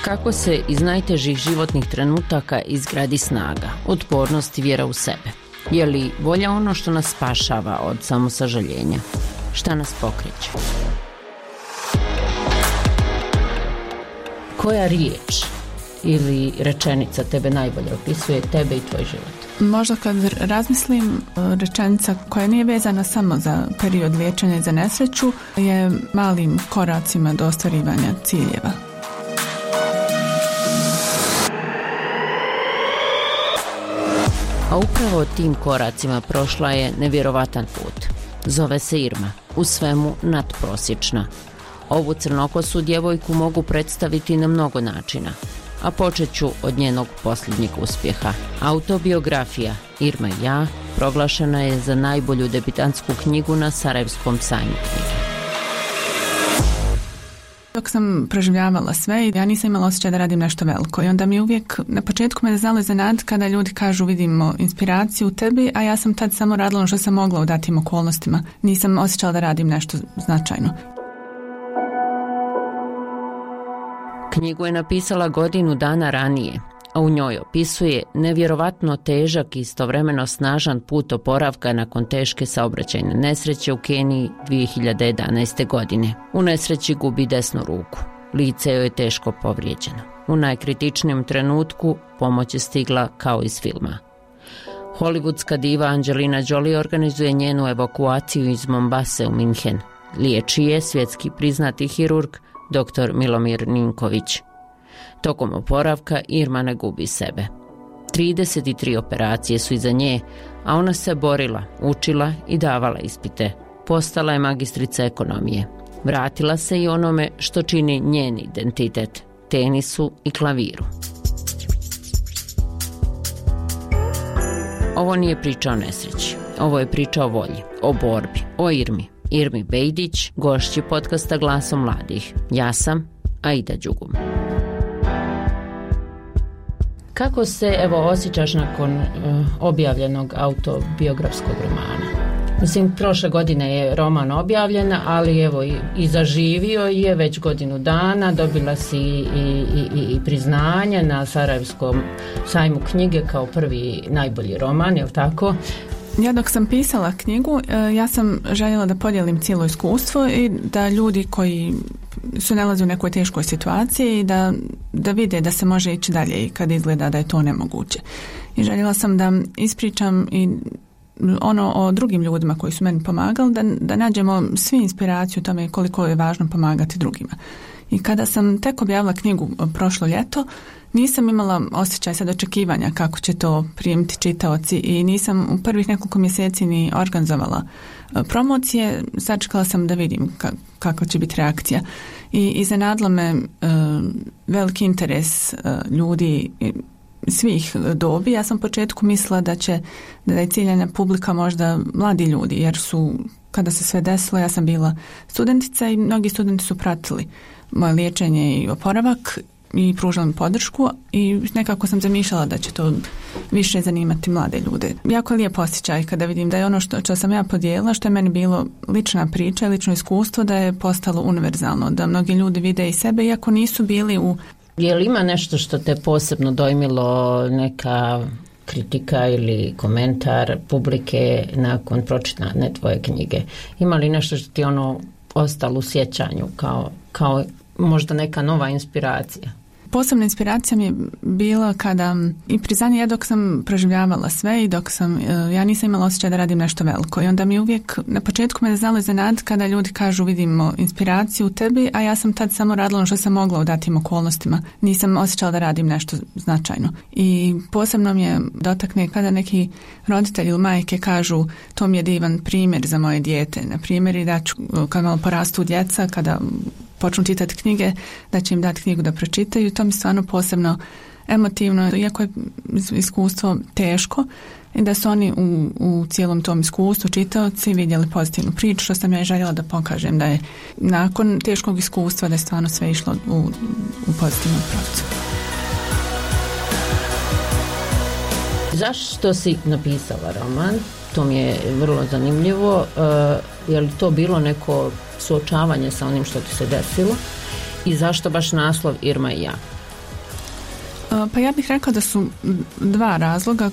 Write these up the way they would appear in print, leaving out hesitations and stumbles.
Kako se iz najtežih životnih trenutaka izgradi snaga, otpornost i vjera u sebe? Je li volja ono što nas spašava od samosažaljenja? Šta nas pokreće? Koja riječ ili rečenica tebe najbolje opisuje tebe i tvoj život? Možda kad razmislim, rečenica koja nije vezana samo za period liječenja i za nesreću je malim koracima do ostvarivanja ciljeva. A upravo tim koracima prošla je nevjerovatan put. Zove se Irma, u svemu nadprosječna. Ovu crnokosu djevojku mogu predstaviti na mnogo načina, a počet ću od njenog posljednjeg uspjeha. Autobiografija Irma i ja proglašena je za najbolju debitantsku knjigu na Sarajevskom sajmu knjige. Dok sam proživljavala sve, ja nisam imala osjećaj da radim nešto veliko i onda mi uvijek na početku me znalo iznenaditi kada ljudi kažu vidimo inspiraciju u tebi, a ja sam tad samo radila ono što sam mogla u datim okolnostima. Nisam osjećala da radim nešto značajno. Knjigu je napisala godinu dana ranije, a u njoj opisuje nevjerovatno težak i istovremeno snažan put oporavka nakon teške saobraćajne nesreće u Keniji 2011. godine. U nesreći gubi desnu ruku. Lice joj je teško povrijeđeno. U najkritičnijem trenutku pomoć je stigla kao iz filma. Hollywoodska diva Angelina Jolie organizuje njenu evakuaciju iz Mombase u Minhen. Liječi je svjetski priznati hirurg dr. Milomir Ninković. Tokom oporavka Irma ne gubi sebe. 33 operacije su iza nje, a ona se borila, učila i davala ispite. Postala je magistrica ekonomije. Vratila se i onome što čini njen identitet, tenisu i klaviru. Ovo nije priča o nesreći. Ovo je priča o volji, o borbi, o Irmi. Irmi Bejdić, gošći podcasta Glasom mladih. Ja sam Aida Đugum. Kako se osjećaš nakon objavljenog autobiografskog romana? Mislim, prošle godine je roman objavljen, ali i zaživio je već godinu dana, dobila si i priznanje na Sarajevskom sajmu knjige kao prvi najbolji roman, je li tako? Ja dok sam pisala knjigu, ja sam željela da podijelim cijelo iskustvo i da ljudi koji su nalaze u nekoj teškoj situaciji i da vide da se može ići dalje i kad izgleda da je to nemoguće. I željela sam da ispričam i ono o drugim ljudima koji su meni pomagali, da nađemo svi inspiraciju o tome koliko je važno pomagati drugima. I kada sam tek objavila knjigu prošlo ljeto, nisam imala osjećaj sad očekivanja kako će to primiti čitaoci i nisam u prvih nekoliko mjeseci ni organizovala promocije. Sačekala sam da vidim kako će biti reakcija. I iznenadilo me veliki interes ljudi svih dobi. Ja sam u početku mislila da je ciljana publika možda mladi ljudi, jer su, kada se sve desilo, ja sam bila studentica i mnogi studenti su pratili moje liječenje i oporavak i pružala mi podršku i nekako sam zamišljala da će to više zanimati mlade ljude. Jako je lijep osjećaj kada vidim da je ono što sam ja podijelila, što je meni bilo lična priča, lično iskustvo, da je postalo univerzalno, da mnogi ljudi vide i sebe iako nisu bili u... Je li ima nešto što te posebno dojmilo, neka kritika ili komentar publike nakon pročitane tvoje knjige? Ima li nešto što ti ostalo u sjećanju kao možda neka nova inspiracija? Posebna inspiracija mi je bila kada i priznanje, ja dok sam proživljavala sve i ja nisam imala osjećaj da radim nešto veliko i onda mi uvijek na početku me znalo iznenaditi kada ljudi kažu vidimo inspiraciju u tebi, a ja sam tad samo radila ono što sam mogla u datim okolnostima. Nisam osjećala da radim nešto značajno. I posebno mi je dotakne kada neki roditelji ili majke kažu to mi je divan primjer za moje dijete. Na primjer i da ću kad malo porastu djeca, kada počnu čitati knjige, da će im dati knjigu da pročitaju. To mi stvarno posebno emotivno, iako je iskustvo teško, i da su oni u cijelom tom iskustvu čitaoci vidjeli pozitivnu priču, što sam ja željela da pokažem da je nakon teškog iskustva da je stvarno sve išlo u pozitivnom pravcu. Zašto si napisala roman? To mi je vrlo zanimljivo. Je li to bilo neko suočavanje sa onim što ti se desilo? I zašto baš naslov Irma i ja? Pa ja bih rekla da su dva razloga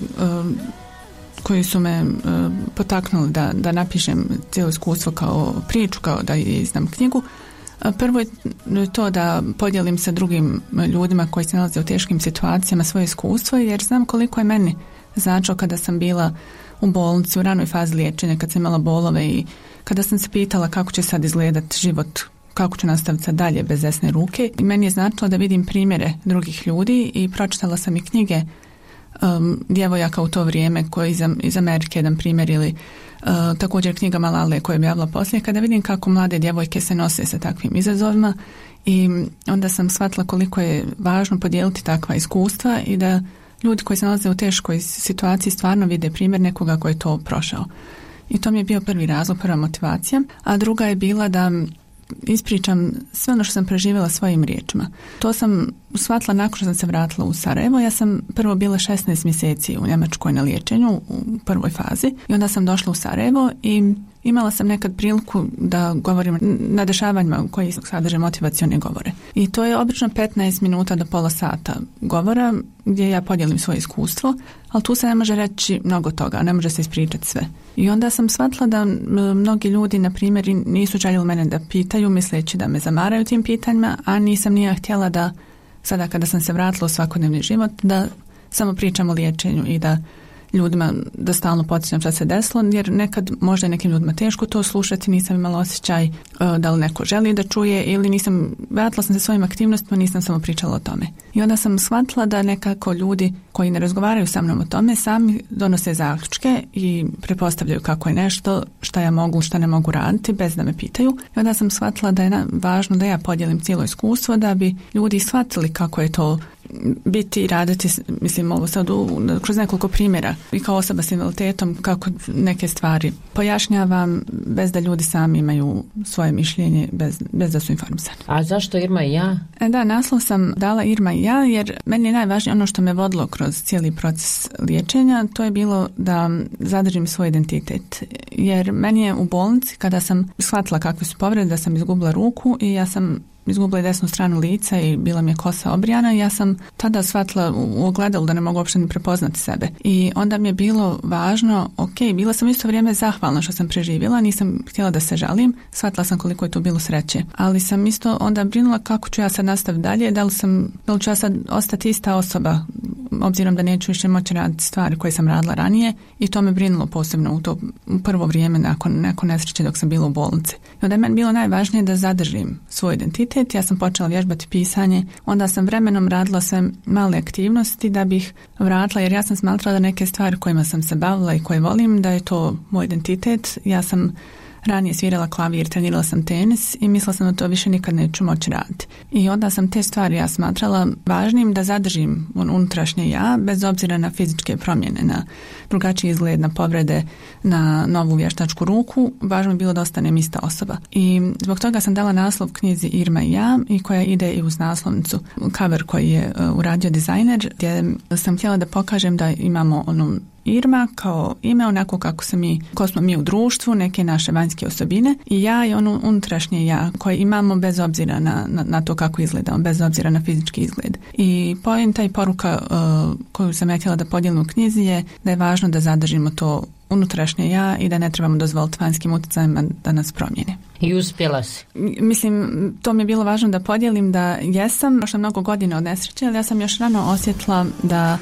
koji su me potaknuli da napišem cijelo iskustvo kao priču, kao da izdam knjigu. Prvo je to da podijelim sa drugim ljudima koji se nalaze u teškim situacijama svoje iskustvo, jer znam koliko je meni značilo kada sam bila u bolnici u ranoj fazi liječenja, kad sam imala bolove i kada sam se pitala kako će sad izgledati život, kako ću nastaviti sad dalje bez desne ruke. I meni je značilo da vidim primjere drugih ljudi i pročitala sam i knjige djevojaka u to vrijeme koji iz Amerike, jedan primjer, ili također knjiga Malale koja je objavila poslije, kada vidim kako mlade djevojke se nose sa takvim izazovima, i onda sam shvatila koliko je važno podijeliti takva iskustva i da ljudi koji se nalaze u teškoj situaciji stvarno vide primjer nekoga koji je to prošao. I to mi je bio prvi razlog, prva motivacija. A druga je bila da ispričam sve ono što sam preživjela svojim riječima. To sam shvatila nakon što sam se vratila u Sarajevo. Ja sam prvo bila 16 mjeseci u Njemačkoj na liječenju u prvoj fazi i onda sam došla u Sarajevo i imala sam nekad priliku da govorim na dešavanjima koji sadrže motivacione govore. I to je obično 15 minuta do pola sata govora gdje ja podijelim svoje iskustvo, ali tu se ne može reći mnogo toga, ne može se ispričati sve. I onda sam shvatila da mnogi ljudi, na primjer, nisu željeli mene da pitaju, misleći da me zamaraju tim pitanjima, a nisam ni ja htjela da sada kada sam se vratila u svakodnevni život, da samo pričam o liječenju i da ljudima da stalno podsjećam šta se desilo, jer nekad možda je nekim ljudima teško to slušati, nisam imala osjećaj da li neko želi da čuje ili vratila sam se svojim aktivnostima, nisam samo pričala o tome. I onda sam shvatila da nekako ljudi koji ne razgovaraju sa mnom o tome sami donose zaključke i pretpostavljaju kako je nešto, šta ja mogu, šta ne mogu raditi bez da me pitaju. I onda sam shvatila da je važno da ja podijelim cijelo iskustvo da bi ljudi shvatili kako je to biti i raditi, mislim ovo sad kroz nekoliko primjera i kao osoba s invaliditetom, kako neke stvari pojašnjavam bez da ljudi sami imaju svoje mišljenje, bez da su informisani. A zašto Irma i ja? Da, naslov sam dala Irma i ja jer meni je najvažnije ono što me vodilo kroz cijeli proces liječenja, to je bilo da zadržim svoj identitet. Jer meni je u bolnici, kada sam shvatila kakve su povrede, da sam izgubila ruku i ja sam izgubila desnu stranu lica i bila mi je kosa obrijana i ja sam tada shvatila u ogledalu da ne mogu uopšte ni prepoznati sebe. I onda mi je bilo važno, bila sam isto vrijeme zahvalna što sam preživjela, nisam htjela da se žalim, shvatila sam koliko je to bilo sreće. Ali sam isto onda brinula kako ću ja sad nastaviti dalje, da li ću ja sad ostati ista osoba, obzirom da neću više moći raditi stvari koje sam radila ranije, i to me brinulo posebno u to prvo vrijeme nakon nesreće dok sam bila u bolnici. I onda je meni bilo najvažnije da zadržim svoj identitet. Ja sam počela vježbati pisanje, onda sam vremenom radila sve male aktivnosti da bih vratila, jer ja sam smatrala da neke stvari kojima sam se bavila i koje volim, da je to moj identitet. Ja sam ranije svirala klavir, trenirala sam tenis i mislila sam da to više nikad neću moći raditi. I onda sam te stvari ja smatrala važnim da zadržim unutrašnje ja, bez obzira na fizičke promjene, na drugačiji izgled, na povrede, na novu vještačku ruku. Važno je bilo da ostanem ista osoba. I zbog toga sam dala naslov knjizi Irma i ja, i koja ide i uz naslovnicu cover koji je uradio dizajner, gdje sam htjela da pokažem da imamo Irma kao ime, onako kako smo mi u društvu, neke naše vanjske osobine, i ja i ono unutrašnje ja koje imamo bez obzira na to kako izgledamo, bez obzira na fizički izgled. I poenta i poruka koju sam ja htjela da podijelim u knjizi je da je važno da zadržimo to unutrašnje ja i da ne trebamo dozvoliti vanjskim utjecajima da nas promijene. I uspjela si? Mislim, to mi je bilo važno da podijelim da jesam, prošlo mnogo godina od nesreće, ali ja sam još rano osjetila da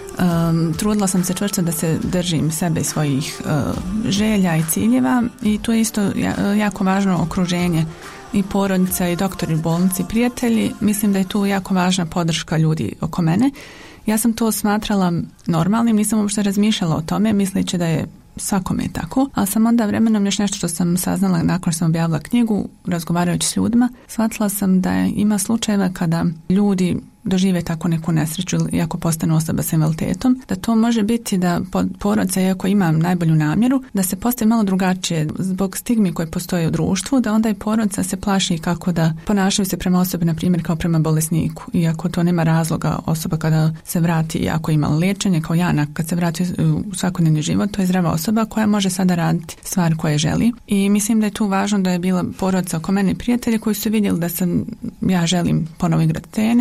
trudila sam se čvrsto da se držim sebe i svojih želja i ciljeva, i tu je isto jako važno okruženje i porodica i doktori u bolnici, prijatelji. Mislim da je tu jako važna podrška ljudi oko mene. Ja sam to smatrala normalnim, nisam uopšte razmišljala o tome, misleći da je svakome tako, ali sam onda vremenom još nešto što sam saznala nakon što sam objavila knjigu, razgovarajući s ljudima, shvatila sam da ima slučajeva kada ljudi dožive tako neku nesreću ili ako postanu osoba s invaliditetom, da to može biti da porodica, iako ima najbolju namjeru, da se postavi malo drugačije zbog stigmi koje postoje u društvu, da onda i porodica se plaši kako da ponašaju se prema osobi, na primjer kao prema bolesniku, iako to nema razloga. Osoba kada se vrati, ako ima liječenje kao ja, kad se vrati u svakodnevni život, to je zdrava osoba koja može sada raditi stvari koje želi. I mislim da je tu važno da je bila porodica oko mene i prijatelji koji su vidjeli da ja želim ponovo igrati tenis, i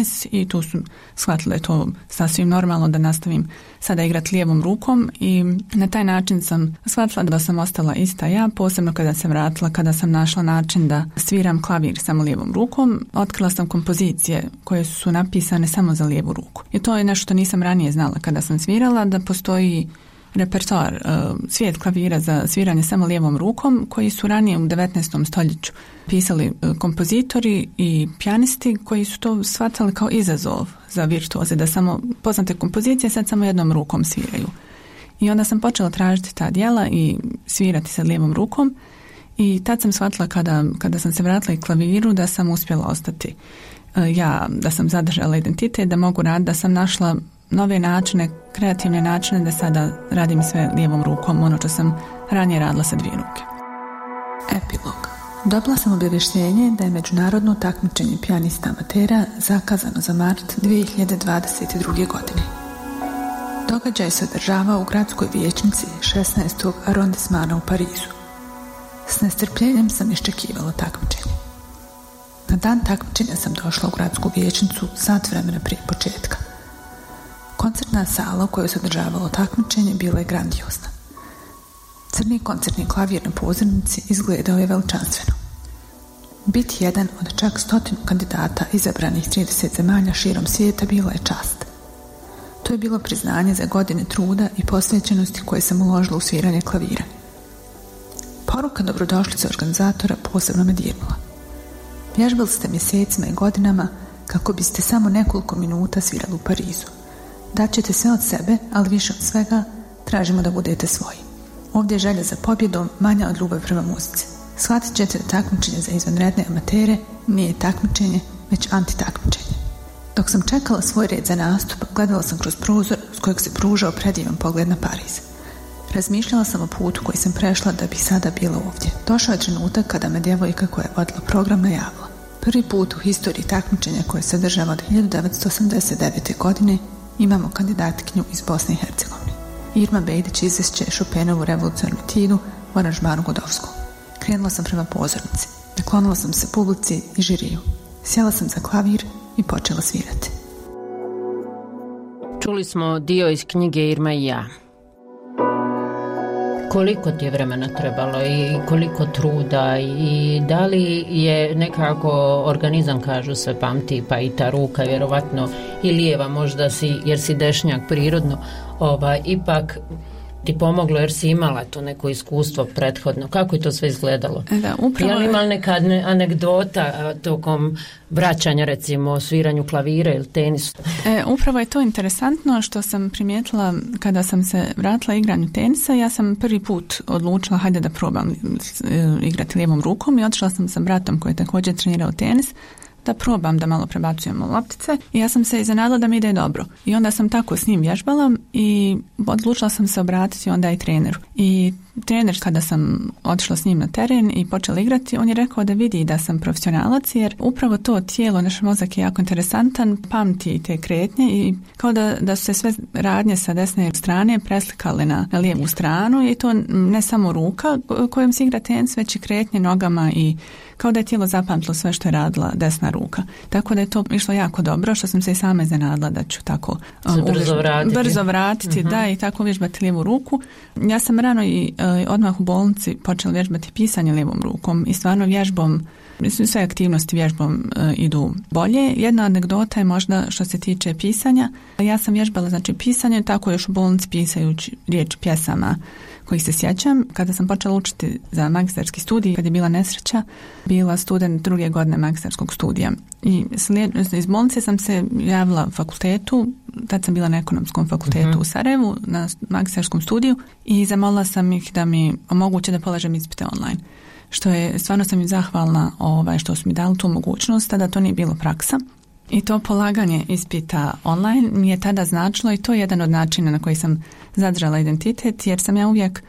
tu su shvatila da je to sasvim normalno da nastavim sada igrati lijevom rukom i na taj način sam shvatila da sam ostala ista ja, posebno kada se vratila, kada sam našla način da sviram klavir samo lijevom rukom. Otkrila sam kompozicije koje su napisane samo za lijevu ruku. I to je nešto što nisam ranije znala kada sam svirala, da postoji repertoar, svijet klavira za sviranje samo lijevom rukom koji su ranije u 19. stoljeću pisali kompozitori i pijanisti koji su to shvatali kao izazov za virtuoze, da samo poznate kompozicije sad samo jednom rukom sviraju. I onda sam počela tražiti ta djela i svirati sa lijevom rukom i tad sam shvatila kada sam se vratila i klaviru da sam uspjela ostati ja, da sam zadržala identitet, da mogu raditi, da sam našla nove načine, kreativne načine da sada radim sve lijevom rukom, ono što sam ranije radila sa dvije ruke. Epilog. Dobila sam obavještenje da je međunarodno takmičenje pijanista amatera zakazano za mart 2022. godine. Događaj se održavao u gradskoj vijećnici 16. arondismana u Parizu. S nestrpljenjem sam iščekivala takmičenje. Na dan takmičenja sam došla u gradsku vijećnicu sat vremena prije početka. Koncertna sala u kojoj se održavalo takmičenje bila je grandiozna. Crni koncertni klavir na pozornici izgledao je veličanstveno. Biti jedan od čak 100 kandidata izabranih 30 zemalja širom svijeta bila je čast. To je bilo priznanje za godine truda i posvećenosti koje sam uložila u sviranje klavira. Poruka dobrodošlice organizatora posebno me dirnula. Vježbali ste mjesecima i godinama kako biste samo nekoliko minuta svirali u Parizu. Daćete sve od sebe, ali više od svega tražimo da budete svoji. Ovdje je želja za pobjedom manja od ljubavi prema muzici. Shvatit ćete da takmičenje za izvanredne amatere nije takmičenje, već antitakmičenje. Dok sam čekala svoj red za nastup, gledala sam kroz prozor s kojeg se pružao predivan pogled na Pariz. Razmišljala sam o putu koji sam prešla da bih sada bila ovdje. Došao je trenutak kada me djevojka koja je vodila program najavila. Prvi put u historiji takmičenja koje se održava od 1989. godine imamo kandidatkinju iz Bosne i Hercegovine. Irma Bejdić izvešće Chopinovu revolucionarnu etudu u aranžmanu Godovskog. Krenula sam prema pozornici. Naklonila sam se publici i žiriju. Sjela sam za klavir i počela svirati. Čuli smo dio iz knjige Irma i ja. Koliko ti je vremena trebalo i koliko truda i da li je nekako organizam, kažu se, pamti, pa i ta ruka vjerovatno i lijeva možda jer si dešnjak prirodno, ipak ti pomoglo jer si imala to neko iskustvo prethodno. Kako je to sve izgledalo? Da, upravo... Je li imala neka anegdota tokom vraćanja, recimo, o sviranju klavira ili tenisu? Upravo je to interesantno što sam primijetila kada sam se vratila igranju tenisa. Ja sam prvi put odlučila hajde da probam igrati lijevom rukom i otišla sam sa bratom koji je također trenirao tenis da probam da malo prebacujemo loptice i ja sam se iznenadila da mi ide dobro. I onda sam tako s njim vježbala i odlučila sam se obratiti onda i treneru. I trener, kada sam otišla s njim na teren i počela igrati, on je rekao da vidi da sam profesionalac jer upravo to tijelo, naš mozak je jako interesantan, pamti te kretnje i kao da su se sve radnje sa desne strane preslikale na lijevu stranu i to ne samo ruka kojom se igra tenis, već i kretnje nogama i kao da je tijelo zapamtilo sve što je radila desna ruka. Tako da je to išlo jako dobro, što sam se i sama iznenadila da ću tako brzo vratiti, da, i tako vježbati lijevu ruku. Ja sam rano i odmah u bolnici počela vježbati pisanje lijevom rukom i stvarno vježbom, sve aktivnosti vježbom idu bolje. Jedna anegdota je možda što se tiče pisanja. Ja sam vježbala pisanje tako još u bolnici pisajući riječ pjesama kojih se sjećam. Kada sam počela učiti za magistarski studij, kad je bila nesreća, bila student 2. godine magistarskog studija. I iz bolnice sam se javila fakultetu, tad sam bila na ekonomskom fakultetu u Sarajevu, na magistarskom studiju i zamolila sam ih da mi omoguće da polažem ispite online. Što je, stvarno sam im zahvalna što su mi dali tu mogućnost, tada to nije bilo praksa. I to polaganje ispita online mi je tada značilo i to je jedan od načina na koji sam zadržala identitet, jer sam ja uvijek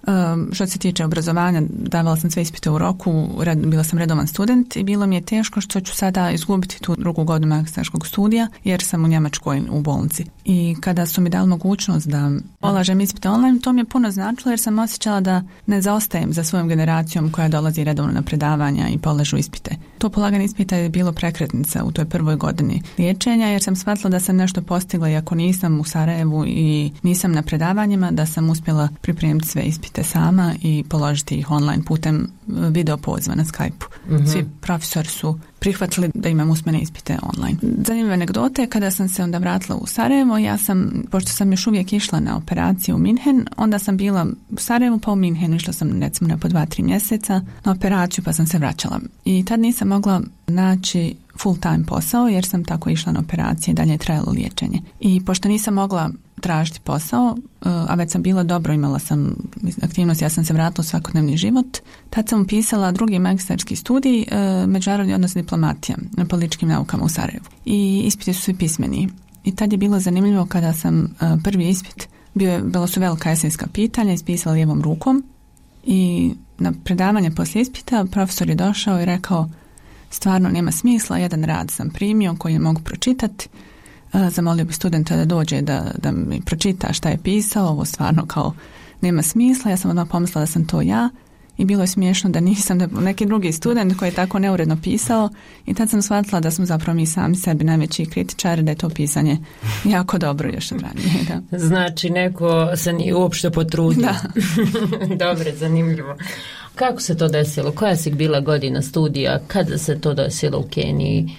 Što se tiče obrazovanja, davala sam sve ispite u roku, bila sam redovan student i bilo mi je teško što ću sada izgubiti tu drugu godinu magistarskog studija jer sam u Njemačkoj u bolnici. I kada su mi dali mogućnost da polažem ispite online, to mi je puno značilo jer sam osjećala da ne zaostajem za svojom generacijom koja dolazi redovno na predavanja i polažu ispite. To polaganje ispita je bilo prekretnica u toj prvoj godini liječenja jer sam shvatila da sam nešto postigla i ako nisam u Sarajevu i nisam na predavanjima, da sam uspjela pripremiti sve ispite sama i položiti ih online putem video poziva na Skype-u. Svi profesori su prihvatili da imam usmene ispite online. Zanimljive anegdote, kada sam se onda vratila u Sarajevo, pošto sam još uvijek išla na operaciju u Minhen, onda sam bila u Sarajevu pa u Minhenu, išla sam recimo na po 2-3 mjeseca na operaciju pa sam se vraćala. I tad nisam mogla naći full time posao jer sam tako išla na operacije i dalje je trajalo liječenje. I pošto nisam mogla tražiti posao, a već sam bila dobro, imala sam aktivnost, ja sam se vratila u svakodnevni život. Tad sam upisala drugi magistarski studij, međunarodni odnos i diplomatija na političkim naukama u Sarajevu. I ispiti su svi pismeni. I tad je bilo zanimljivo kada sam prvi ispit, bilo su velika esejska pitanja, ispisala lijevom rukom i na predavanje poslije ispita profesor je došao i rekao stvarno nema smisla, jedan rad sam primio koji ne mogu pročitati. Zamolio bi studenta da dođe da mi pročita šta je pisao, ovo stvarno kao nema smisla. Ja sam odmah pomislila da sam to ja i bilo je smiješno da nisam, da neki drugi student koji je tako neuredno pisao i tad sam shvatila da smo zapravo mi sami sebi najveći kritičari, da je to pisanje jako dobro još od ranije. Da. Znači neko se nije uopšte potrudio. Da. Dobro, zanimljivo. Kako se to desilo? Koja si bila godina studija? Kada se to desilo u Keniji?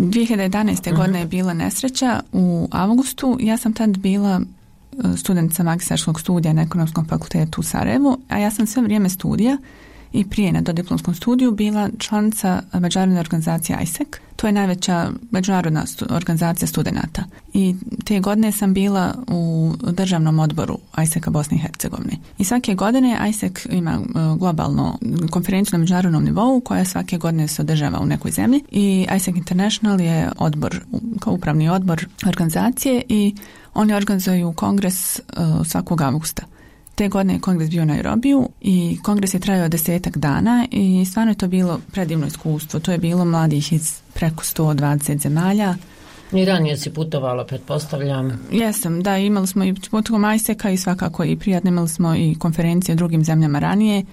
2011. godine je bila nesreća u avgustu. Ja sam tad bila studentica magistarskog studija na Ekonomskom fakultetu u Sarajevu, a ja sam sve vrijeme studija i prije na dodiplomskom studiju bila članica međunarodne organizacije ISEC. To je najveća međunarodna organizacija studenata. I te godine sam bila u državnom odboru ISEC-a Bosne i Hercegovine. I svake godine ISEC ima globalno konferenciju na međunarodnom nivou koja svake godine se održava u nekoj zemlji i ISEC International je odbor, kao upravni odbor organizacije i oni organizuju kongres svakog avgusta. Te godine je kongres bio u Nairobiju i kongres je trajao 10 dana i stvarno je to bilo predivno iskustvo. To je bilo mladih iz preko 120 zemalja. I ranije si putovala, pretpostavljam. Jesam, da, imali smo i putovom ISEC-a i svakako i prijatno, imali smo i konferencije u drugim zemljama ranije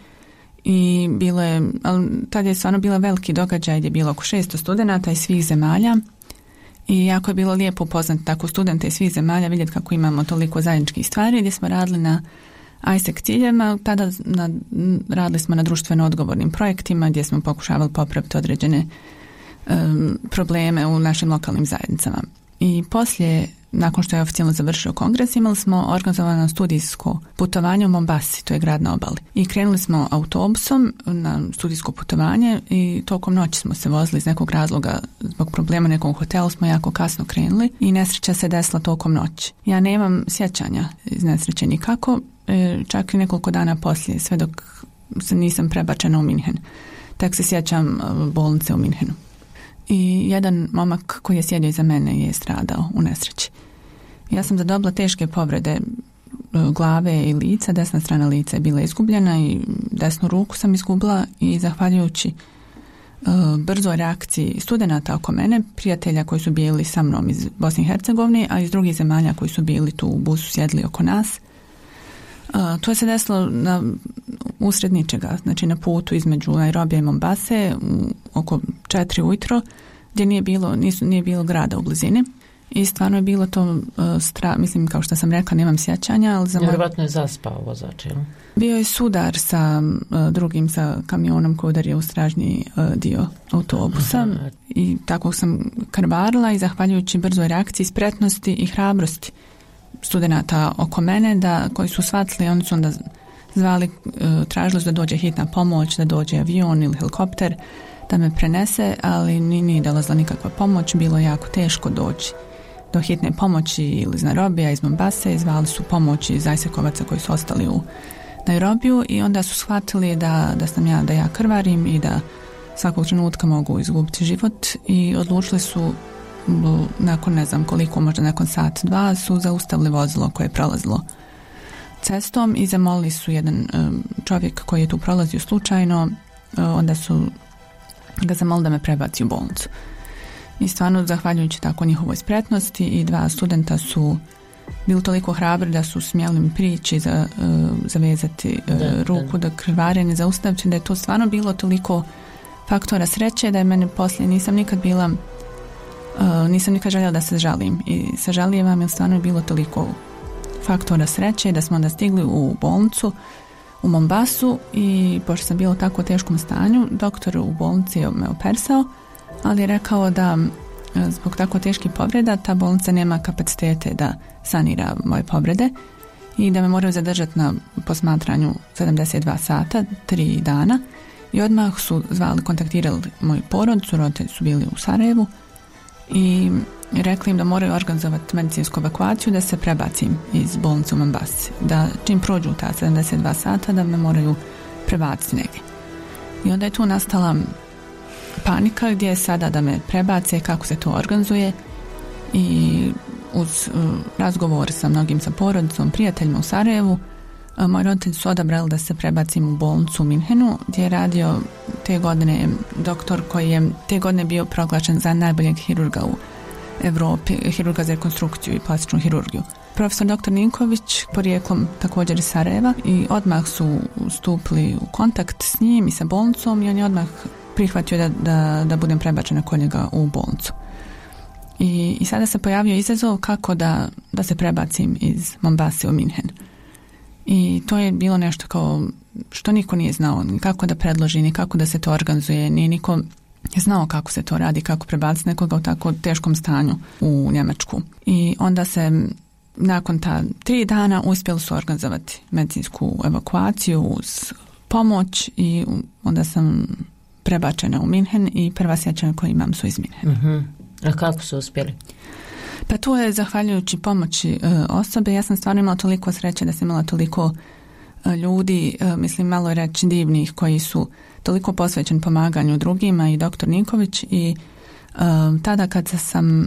i bilo je, ali tad je stvarno bila veliki događaj gdje je bilo oko 600 studenata iz svih zemalja. I jako je bilo lijepo upoznati tako studente iz svih zemalja, vidjeti kako imamo toliko zajedničkih stvari gdje smo radili na ISEC ciljevima. Tada radili smo na društveno odgovornim projektima gdje smo pokušavali popraviti određene probleme u našim lokalnim zajednicama. I poslije, nakon što je oficijalno završio kongres, imali smo organizovano studijsko putovanje u Mombasi, to je grad na obali. I krenuli smo autobusom na studijsko putovanje i tokom noći smo se vozili iz nekog razloga, zbog problema nekog hotelu smo jako kasno krenuli i nesreća se desila tokom noći. Ja nemam sjećanja iz nesreće nikako, čak i nekoliko dana poslije, sve dok se nisam prebačena u Minhen. Tek se sjećam bolnice u Minhenu. I jedan momak koji je sjedio iza mene je stradao u nesreći. Ja sam zadobila teške povrede glave i lica, desna strana lica je bila izgubljena i desnu ruku sam izgubila i zahvaljujući brzoj reakciji studenata oko mene, prijatelja koji su bili sa mnom iz Bosne i Hercegovine, a iz drugih zemalja koji su bili tu u busu sjedli oko nas. To je se desilo usred ničega, znači na putu između Nairobija i Mombase oko 4 ujutro gdje nije bilo grada u blizini i stvarno je bilo to mislim, kao što sam rekla, nemam sjećanja, ali vjerovatno je zaspao vozač, jel? Bio je sudar sa drugim sa kamionom koji udario u stražnji dio autobusa i tako sam krvarila i zahvaljujući brzoj reakciji, spretnosti i hrabrosti studenata oko mene koji su shvatili, oni su onda zvali, tražili da dođe hitna pomoć, da dođe avion ili helikopter da me prenese, ali nije dolazila nikakva pomoć, bilo je jako teško doći do hitne pomoći ili iz Nairobija, iz Mombase, zvali su pomoć iz ISEC-ovaca koji su ostali u Nairobiju i onda su shvatili da ja krvarim i da svakog trenutka mogu izgubiti život i odlučili su nakon ne znam koliko, možda nakon sat, dva su zaustavili vozilo koje je prolazilo cestom i zamolili su jedan čovjek koji je tu prolazio slučajno, onda su ga zamolili da me prebaci u bolnicu. I stvarno, zahvaljujući tako njihovoj spretnosti, i 2 studenta su bili toliko hrabri da su smjeli mi prići zavezati ruku, da krvarenje zaustaviti, da je to stvarno bilo toliko faktora sreće da je meni poslije nisam nikad željela da se žalim i sažalijevam, jer stvarno je bilo toliko faktora sreće da smo onda stigli u bolnicu u Mombasu i pošto sam bila u tako teškom stanju, doktor u bolnici je me operisao, ali je rekao da zbog tako teških povreda ta bolnica nema kapacitete da sanira moje povrede i da me moraju zadržati na posmatranju 72 sata, 3 dana, i odmah su kontaktirali moju porodicu, roditelji su bili u Sarajevu i rekli im da moraju organizovati medicinsku evakuaciju, da se prebacim iz bolnice u Mombasi, da čim prođu ta 72 sata da me moraju prebaciti negdje. I onda je tu nastala panika gdje je sada da me prebace, kako se to organizuje, i uz razgovor sa mnogim, sa porodicom, prijateljima u Sarajevu, moji roditelji su odabrali da se prebacim u bolnicu u Minhenu, gdje je radio te godine doktor koji je te godine bio proglašen za najboljeg hirurga u Europi, hirurga za rekonstrukciju i plastičnu hirurgiju. Profesor dr. Ninković, porijeklom također iz Sarajeva, i odmah su stupili u kontakt s njim i sa bolnicom i on je odmah prihvatio da budem prebačena kod njega u bolnicu. I sada se pojavio izazov kako da se prebacim iz Mombase u Minhen. I to je bilo nešto kao što niko nije znao, ni kako da predloži, ni kako da se to organizuje, nije niko znao kako se to radi, kako prebaciti nekoga u tako teškom stanju u Njemačku. I onda se nakon ta 3 dana uspjeli su organizovati medicinsku evakuaciju uz pomoć i onda sam prebačena u Minhen i prva sjećanja koje imam su iz Minhena. Uh-huh. A kako su uspjeli? Pa to je zahvaljujući pomoći osobe. Ja sam stvarno imala toliko sreće da sam imala toliko ljudi, mislim malo je reći divnih, koji su toliko posvećeni pomaganju drugima, i doktor Ninković, i tada kad sam,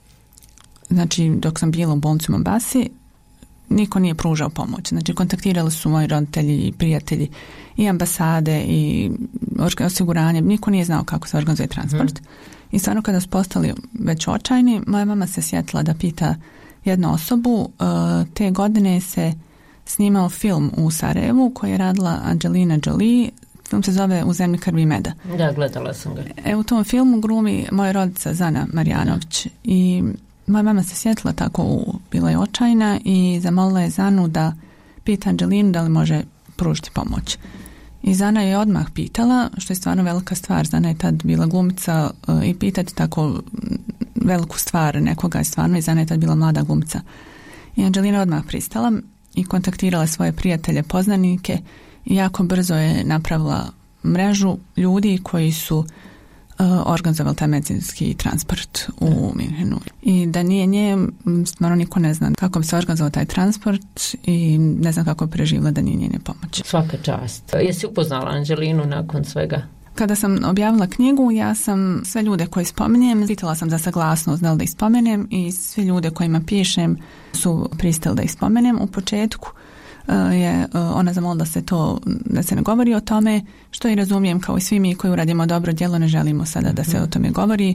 znači dok sam bila u bolnici u Mombasi, niko nije pružao pomoć. Znači kontaktirali su moji roditelji i prijatelji i ambasade i osiguranje, niko nije znao kako se organizuje transport. I stvarno kada su postali već očajni, moja mama se sjetila da pita jednu osobu. Te godine se snimao film u Sarajevu koji je radila Angelina Jolie. Film se zove U zemlji krvi i meda. Da, gledala sam ga. U tom filmu glumi moja rodica Zana Marjanović i moja mama se sjetila tako, bila je očajna i zamolila je Zanu da pita Angelinu da li može pružiti pomoć. I Zana je odmah pitala, što je stvarno velika stvar. Zana je tad bila glumica i pitati tako veliku stvar nekoga je stvarno, i Zana je tad bila mlada glumica. I Angelina je odmah pristala i kontaktirala svoje prijatelje, poznanike i jako brzo je napravila mrežu ljudi koji su organizovali taj medicinski transport u Minhenu. I da nije nje, stvarno niko ne zna kako bi se organizovao taj transport i ne znam kako bi preživjela da nije njene pomoći. Svaka čast. Jesi upoznala Angelinu nakon svega? Kada sam objavila knjigu, ja sam sve ljude koje spominjem, pitala sam za saglasnost da li da ih spomenem, i sve ljude kojima pišem su pristali da ih spomenem. U početku je ona zamolila da se ne govori o tome, što i razumijem, kao i svi mi koji uradimo dobro djelo, ne želimo sada da se o tome govori.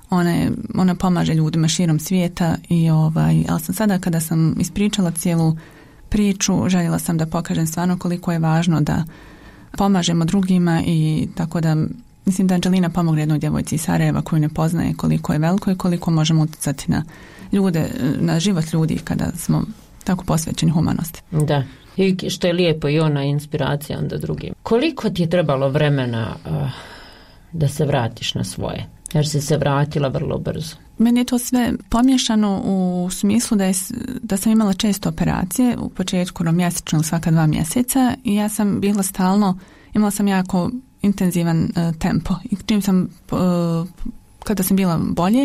Ona pomaže ljudima širom svijeta ali sam sada, kada sam ispričala cijelu priču, željela sam da pokažem stvarno koliko je važno da pomažemo drugima, i tako da mislim da Angelina pomogne jednoj djevojci iz Sarajeva koju ne poznaje, koliko je veliko i koliko možemo utjecati na ljude, na život ljudi kada smo tako posvećeni humanosti. Da. I što je lijepo, i ona inspiracija onda drugim. Koliko ti je trebalo vremena da se vratiš na svoje? Jer si se vratila vrlo brzo. Meni je to sve pomiješano u smislu da sam imala često operacije, u početku mjesečno, svaka 2 mjeseca, i ja sam bila stalno, imala sam jako intenzivan tempo. I čim sam, kada sam bila bolje,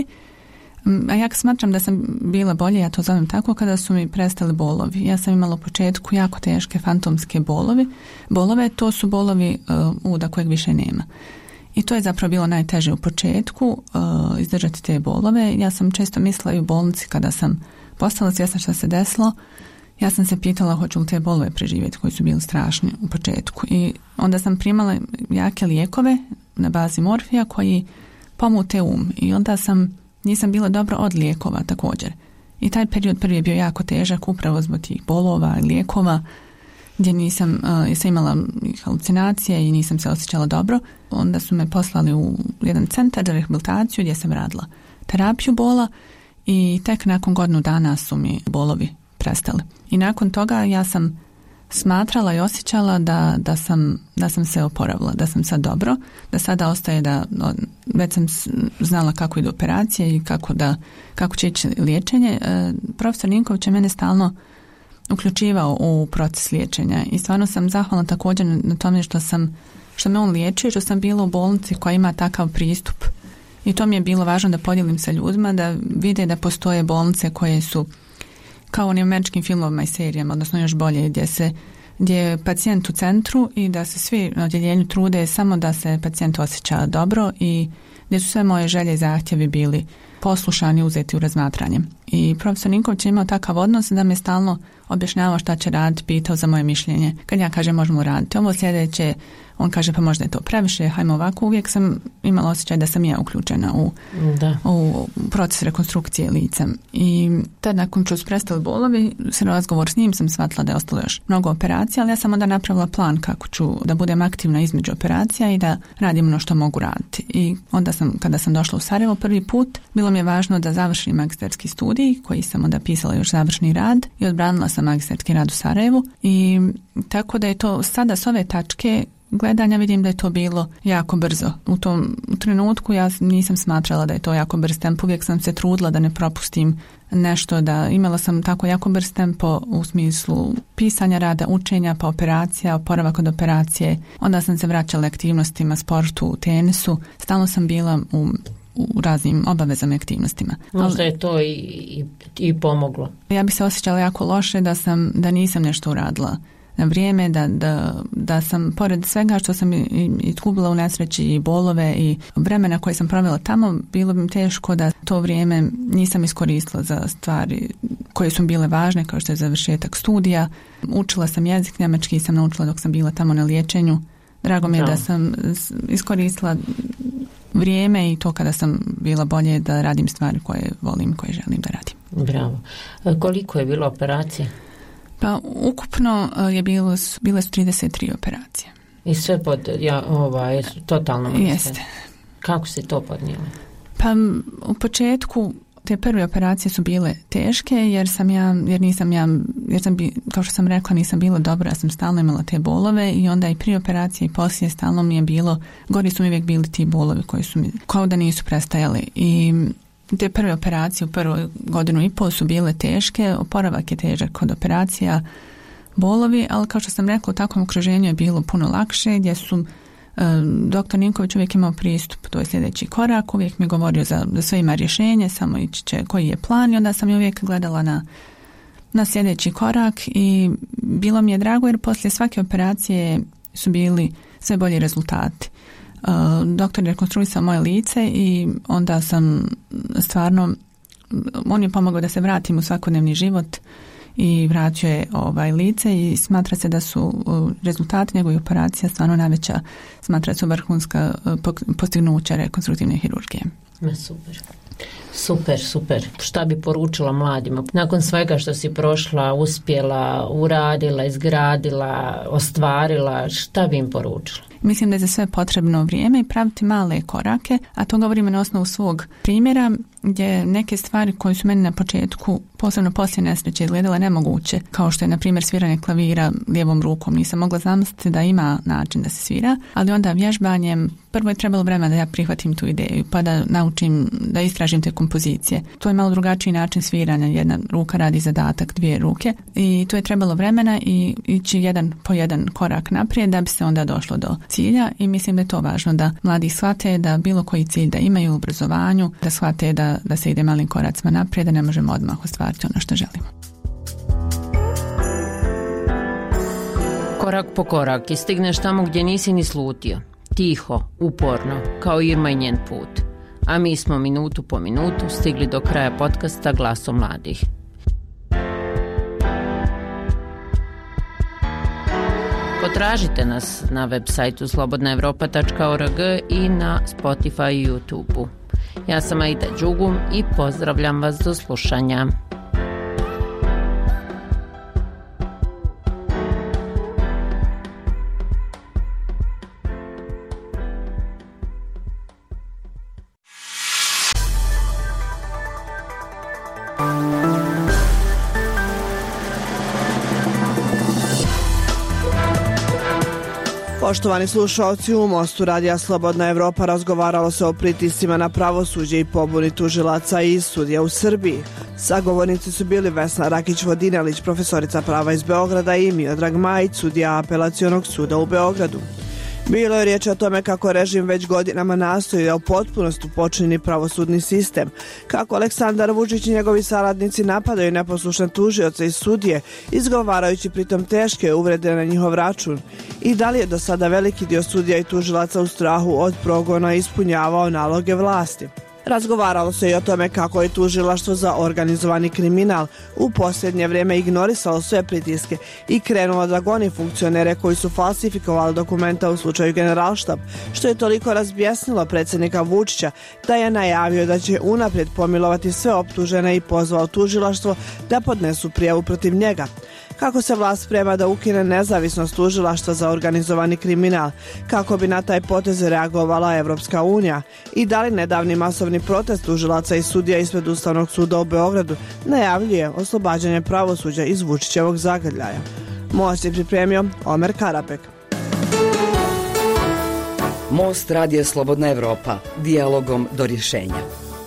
a ja smatram da sam bila bolje, ja to zovem tako, kada su mi prestali bolovi. Ja sam imala u početku jako teške fantomske bolove, to su bolovi uda kojeg više nema. I to je zapravo bilo najteže u početku, izdržati te bolove. Ja sam često mislila i u bolnici kada sam postala svjesna što se desilo, ja sam se pitala hoću li te bolove preživjeti koji su bili strašni u početku. I onda sam primala jake lijekove na bazi morfija koji pomute I onda nisam bila dobro od lijekova također. I taj period prvi je bio jako težak upravo zbog tih bolova i lijekova gdje nisam imala halucinacije i nisam se osjećala dobro. Onda su me poslali u jedan centar za rehabilitaciju gdje sam radila terapiju bola i tek nakon godinu dana su mi bolovi prestali. I nakon toga ja sam smatrala i osjećala da sam se oporavila, da sam sad dobro, da sada ostaje već sam znala kako idu operacije i kako će ići liječenje. Profesor Ninković je mene stalno uključivao u proces liječenja i stvarno sam zahvalna također na tome što me on liječio, što sam bila u bolnici koja ima takav pristup. I to mi je bilo važno da podijelim sa ljudima, da vide da postoje bolnice koje su kao u onim američkim filmovima i serijama, odnosno još bolje, gdje je pacijent u centru i da se svi na odjeljenju trude samo da se pacijent osjeća dobro i gdje su sve moje želje i zahtjevi bili poslušani, uzeti u razmatranje. I profesor Ninković je imao takav odnos da me stalno objašnjavao šta će raditi, pitao za moje mišljenje. Kad ja kažem možemo raditi ovo sljedeće, on kaže pa možda je to previše, hajmo ovako. Uvijek sam imala osjećaj da sam ja uključena u proces rekonstrukcije lica. I tad nakon što su prestali bolovi, s razgovor s njim sam shvatila da je ostalo još mnogo operacija, ali ja sam onda napravila plan kako ću da budem aktivna između operacija i da radim ono što mogu raditi. I onda kada sam došla u Sarajevo prvi put, bilo mi je važno da završim magistarski studij, koji sam onda pisala još završni rad i odbranila sam magistarski rad u Sarajevu. I tako da je to sada s ove tačke gledanja vidim da je to bilo jako brzo. U tom trenutku ja nisam smatrala da je to jako brz tempo, uvijek sam se trudila da ne propustim nešto, da imala sam tako jako brz tempo u smislu pisanja rada, učenja, pa operacija, oporavak od operacije. Onda sam se vraćala aktivnostima, sportu, tenisu. Stalno sam bila u raznim obavezama i aktivnostima. Možda je to i pomoglo. Ja bi se osjećala jako loše da nisam nešto uradila na vrijeme, da sam pored svega što sam izgubila u nesreći i bolove i vremena koje sam provela tamo, bilo bi mi teško da to vrijeme nisam iskoristila za stvari koje su bile važne, kao što je završetak studija. Učila sam jezik, njemački sam naučila dok sam bila tamo na liječenju. Drago mi je da sam iskoristila vrijeme i to kada sam bila bolje da radim stvari koje volim, koje želim da radim. Bravo. Koliko je bilo operacija? Pa ukupno bile su 33 operacije. I sve pod totalno mjesto? Jeste. Kako si to podnijela? Pa u početku te prve operacije su bile teške jer kao što sam rekla nisam bila dobra, ja sam stalno imala te bolove i onda i prije operacije i poslije stalno mi je bilo, gori su mi uvijek bili ti bolovi koji su mi kao da nisu prestajali. I te prve operacije u prvoj godinu i pol su bile teške, oporavak je težak kod operacija, bolovi, ali kao što sam rekla u takvom okruženju je bilo puno lakše, gdje su doktor Ninković uvijek imao pristup, to je sljedeći korak, uvijek mi govorio da sve ima rješenje, samo ići će koji je plan i onda sam uvijek gledala na sljedeći korak i bilo mi je drago jer poslije svake operacije su bili sve bolji rezultati. Doktor je rekonstruisao moje lice i onda sam stvarno, on je pomogao da se vratim u svakodnevni život i vratio je lice i smatra se da su rezultati njegovih operacija stvarno najveća, smatra se vrhunska postignuća rekonstruktivne hirurgije. Super. Šta bi poručila mladima? Nakon svega što si prošla, uspjela, uradila, izgradila, ostvarila, šta bi im poručila? Mislim da je za sve potrebno vrijeme i praviti male korake, a to govorimo na osnovu svog primjera, gdje neke stvari koje su meni na početku, posebno poslije nesreće, izgledale nemoguće, kao što je na primjer sviranje klavira lijevom rukom. Nisam mogla zamisliti da ima način da se svira, ali onda vježbanjem prvo je trebalo vremena da ja prihvatim tu ideju, pa da naučim, da istražim te kompozicije. To je malo drugačiji način sviranja, jedna ruka radi zadatak, dvije ruke i to je trebalo vremena i ići jedan po jedan korak naprijed da bi se onda došlo do cilja i mislim da je to važno da mladi shvate da bilo koji cilj da imaju u obrazovanju, da shvate da se ide malim koracima naprijed, da ne možemo odmah ostvariti ono što želimo. Korak po korak i stigneš tamo gdje nisi ni slutio. Tiho, uporno, kao Irma i njen put. A mi smo minutu po minutu stigli do kraja podcasta Glasom mladih. Potražite nas na web sajtu slobodnaevropa.org i na Spotify i YouTube-u. Ja sam Aida Đugum i pozdravljam vas do slušanja. Poštovani slušalci, u Mostu radija Slobodna Evropa razgovaralo se o pritiscima na pravosuđe i pobuni tužilaca i sudija u Srbiji. Sagovornici su bili Vesna Rakić-Vodinelić, profesorica prava iz Beograda, i Miodrag Majić, sudija Apelacionog suda u Beogradu. Bilo je riječ o tome kako režim već godinama nastoji da u potpunosti počini pravosudni sistem, kako Aleksandar Vučić i njegovi saradnici napadaju neposlušne tužioce i sudije, izgovarajući pritom teške uvrede na njihov račun, i da li je do sada veliki dio sudija i tužilaca u strahu od progona ispunjavao naloge vlasti. Razgovaralo se i o tome kako je tužilaštvo za organizovani kriminal u posljednje vrijeme ignorisalo sve pritiske i krenulo da goni funkcionere koji su falsifikovali dokumenta u slučaju Generalštab, što je toliko razbjesnilo predsjednika Vučića da je najavio da će unaprijed pomilovati sve optužene i pozvao tužilaštvo da podnesu prijavu protiv njega. Kako se vlast sprema da ukine nezavisnost tužilaštva za organizovani kriminal, kako bi na taj potez reagovala Evropska unija, i da li nedavni masovni protest tužilaca i sudija ispred Ustavnog suda u Beogradu najavljuje oslobađanje pravosuđa iz Vučićevog zagrljaja. Most je pripremio Omer Karapek. Most radija Slobodna Evropa, dijalogom do rješenja.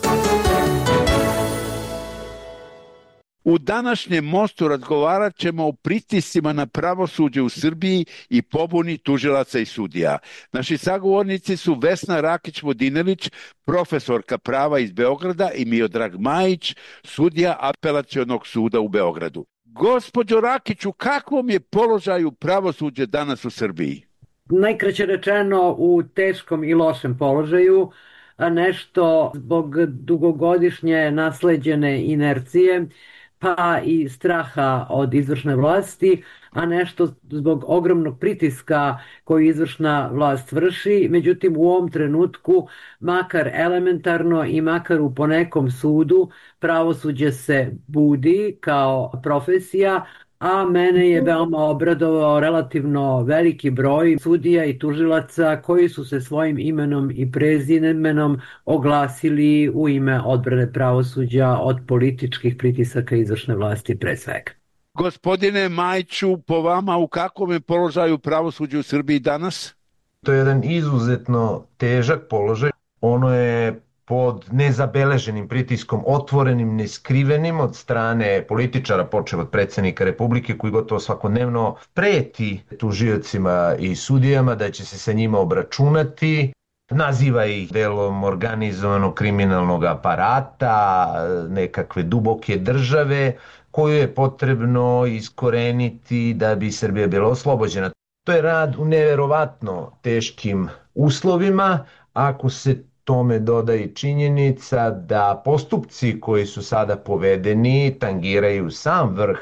U današnjem Mostu razgovarat ćemo o pritiscima na pravosuđe u Srbiji i pobuni tužilaca i sudija. Naši sagovornici su Vesna Rakić-Vodinelić, profesorka prava iz Beograda, i Miodrag Majić, sudija Apelacionog suda u Beogradu. Gospođo Rakić, u kakvom je položaju pravosuđe danas u Srbiji? Najkraće rečeno, u teškom i lošem položaju, nešto zbog dugogodišnje nasleđene inercije, pa i straha od izvršne vlasti, a nešto zbog ogromnog pritiska koji izvršna vlast vrši. Međutim, u ovom trenutku, makar elementarno i makar u ponekom sudu, pravosuđe se budi kao profesija, a mene je veoma obradovao relativno veliki broj sudija i tužilaca koji su se svojim imenom i prezimenom oglasili u ime odbrane pravosuđa od političkih pritisaka izvršne vlasti pre svega. Gospodine Majiću, po vama u kakvom je položaju pravosuđe u Srbiji danas? To je jedan izuzetno težak položaj. Ono je pod nezabeleženim pritiskom, otvorenim, neskrivenim od strane političara, počev od predsjednika Republike, koji gotovo svakodnevno preti tužiocima i sudijama da će se sa njima obračunati, naziva ih delom organizovanog kriminalnog aparata, nekakve duboke države, koju je potrebno iskoreniti da bi Srbija bila oslobođena. To je rad u neverovatno teškim uslovima, ako se tome doda i činjenica da postupci koji su sada povedeni tangiraju sam vrh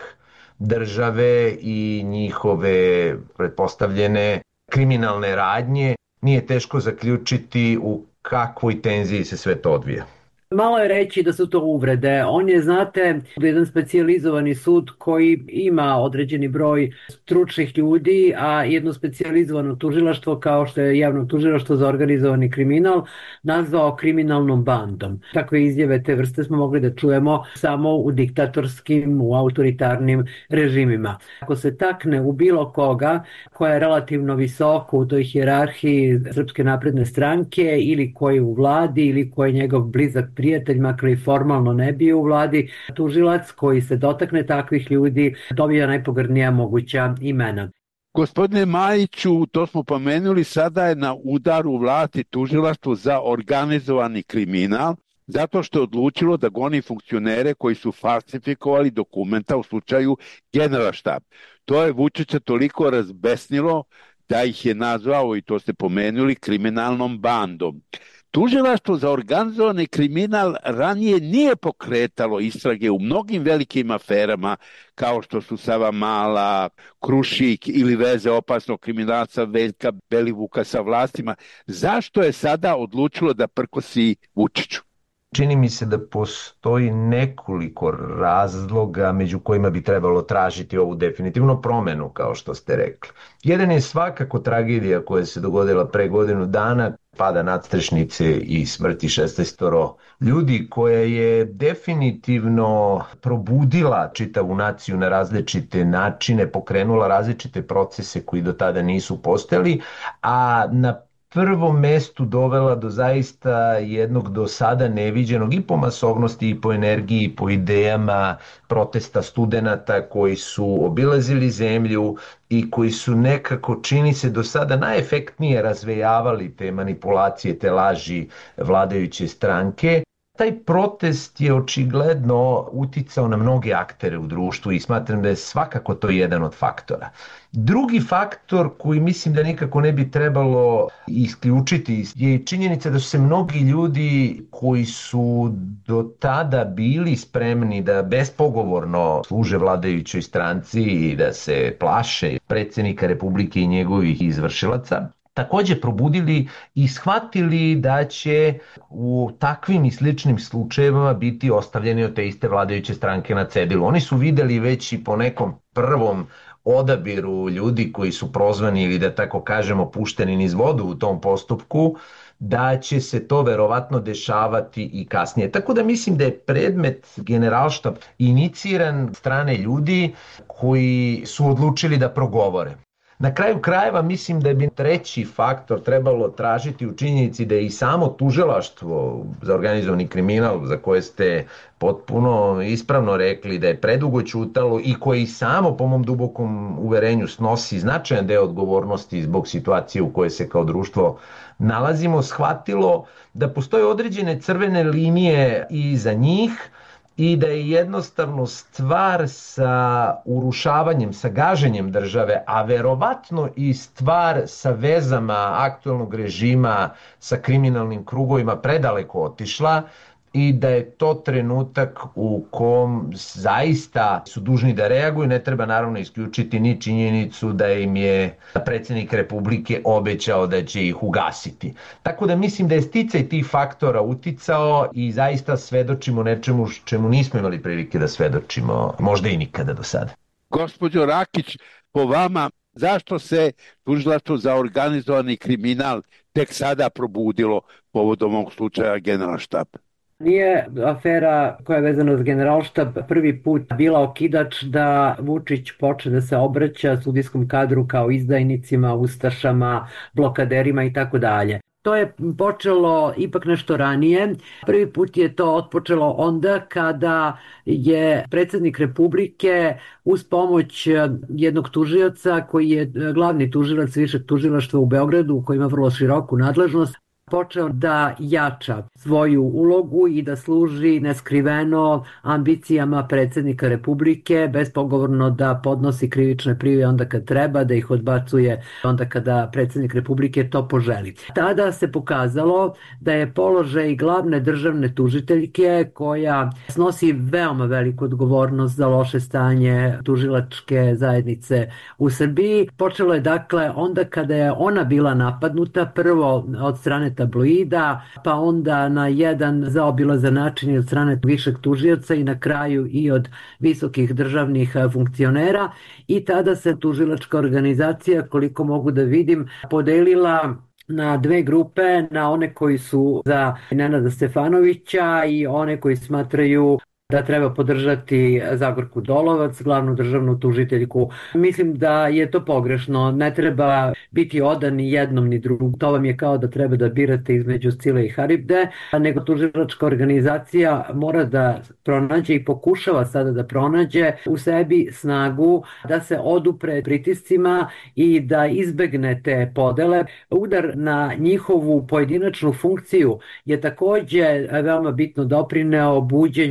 države i njihove pretpostavljene kriminalne radnje, nije teško zaključiti u kakvoj tenziji se sve to odvija. Malo je reći da su to uvrede. On je, znate, jedan specijalizovani sud koji ima određeni broj stručnih ljudi, a jedno specijalizovano tužilaštvo, kao što je javno tužilaštvo za organizovani kriminal, nazvao kriminalnom bandom. Takve izjave te vrste smo mogli da čujemo samo u diktatorskim, u autoritarnim režimima. Ako se takne u bilo koga koja je relativno visoko u toj hijerarhiji Srpske napredne stranke, ili koji je u vladi, ili koji je njegov blizak prijatelj, makar i formalno ne bio u vladi, tužilac koji se dotakne takvih ljudi dobija najpogrdnija moguća imena. Gospodine Majiću, to smo pomenuli, sada je na udaru vlasti tužilaštvo za organizovani kriminal, zato što je odlučilo da goni funkcionere koji su falsifikovali dokumenta u slučaju Generalštab. To je Vučića toliko razbesnilo da ih je nazvao, i to ste pomenuli, kriminalnom bandom. Tužilaštvo za organizovani kriminal ranije nije pokretalo istrage u mnogim velikim aferama kao što su Savamala, Krušik ili veze opasnog kriminalca Veljka Belivuka sa vlastima. Zašto je sada odlučilo da prkosi Vučiću? Čini mi se da postoji nekoliko razloga među kojima bi trebalo tražiti ovu definitivno promenu, kao što ste rekli. Jedan je svakako tragedija koja se dogodila pre godinu dana, pada nadstrešnice i smrti 16 ljudi, koja je definitivno probudila čitavu naciju na različite načine, pokrenula različite procese koji do tada nisu postojali, a na prvom mestu dovela do zaista jednog do sada neviđenog i po masovnosti i po energiji i po idejama protesta studenata koji su obilazili zemlju i koji su nekako, čini se, do sada najefektnije razvejavali te manipulacije, te laži vladajuće stranke. Taj protest je očigledno uticao na mnoge aktere u društvu i smatram da je svakako to jedan od faktora. Drugi faktor koji mislim da nikako ne bi trebalo isključiti je činjenica da su se mnogi ljudi koji su do tada bili spremni da bespogovorno služe vladajućoj stranci i da se plaše predsjednika Republike i njegovih izvršilaca, takođe probudili i shvatili da će u takvim i sličnim slučajevima biti ostavljeni od te iste vladajuće stranke na cedilu. Oni su videli već i po nekom prvom odabiru ljudi koji su prozvani ili da tako kažemo pušteni niz vodu u tom postupku, da će se to verovatno dešavati i kasnije. Tako da mislim da je predmet Generalštab iniciran strane ljudi koji su odlučili da progovore. Na kraju krajeva mislim da bi treći faktor trebalo tražiti u činjenici da je i samo tužilaštvo za organizovani kriminal, za koje ste potpuno ispravno rekli da je predugo ćutalo i koje i samo po mom dubokom uverenju snosi značajan deo odgovornosti zbog situacije u kojoj se kao društvo nalazimo, shvatilo da postoje određene crvene linije i za njih, i da je jednostavno stvar sa urušavanjem, sa gaženjem države, a verovatno i stvar sa vezama aktuelnog režima sa kriminalnim krugovima predaleko otišla i da je to trenutak u kom zaista su dužni da reaguju. Ne treba naravno isključiti ni činjenicu da im je predsjednik Republike obećao da će ih ugasiti. Tako da mislim da je sticaj tih faktora uticao i zaista svedočimo nečemu čemu nismo imali prilike da svedočimo, možda i nikada do sada. Gospođo Rakić, po vama, zašto se Tužilaštvo za organizovani kriminal tek sada probudilo povodom ovog slučaja Generalštab? Nije afera koja je vezana za Generalštab prvi put bila okidač da Vučić počne da se obraća sudijskom kadru kao izdajnicima, ustašama, blokaderima i tako dalje. To je počelo ipak nešto ranije. Prvi put je to otpočelo onda kada je predsjednik Republike uz pomoć jednog tužioca koji je glavni tužilac Višeg tužilaštva u Beogradu, koji ima vrlo široku nadležnost, počeo da jača svoju ulogu i da služi neskriveno ambicijama predsjednika Republike, bespogovorno da podnosi krivične prijave onda kad treba, da ih odbacuje onda kada predsjednik Republike to poželi. Tada se pokazalo da je položaj glavne državne tužiteljke, koja snosi veoma veliku odgovornost za loše stanje tužilačke zajednice u Srbiji, počelo je dakle onda kada je ona bila napadnuta, prvo od strane tabloida, pa onda na jedan zaobilazan način od strane višeg tužioca i na kraju i od visokih državnih funkcionera, i tada se tužilačka organizacija, koliko mogu da vidim, podelila na dve grupe, na one koji su za Nenada Stefanovića i one koji smatraju da treba podržati Zagorku Dolovac, glavnu državnu tužiteljku. Mislim da je to pogrešno. Ne treba biti odan ni jednom ni drugom. To vam je kao da treba da birate između Scile i Haribde, nego tužilačka organizacija mora da pronađe i pokušava sada da pronađe u sebi snagu da se odupre pritiscima i da izbegne te podele. Udar na njihovu pojedinačnu funkciju je takođe veoma bitno doprineo buđenju tako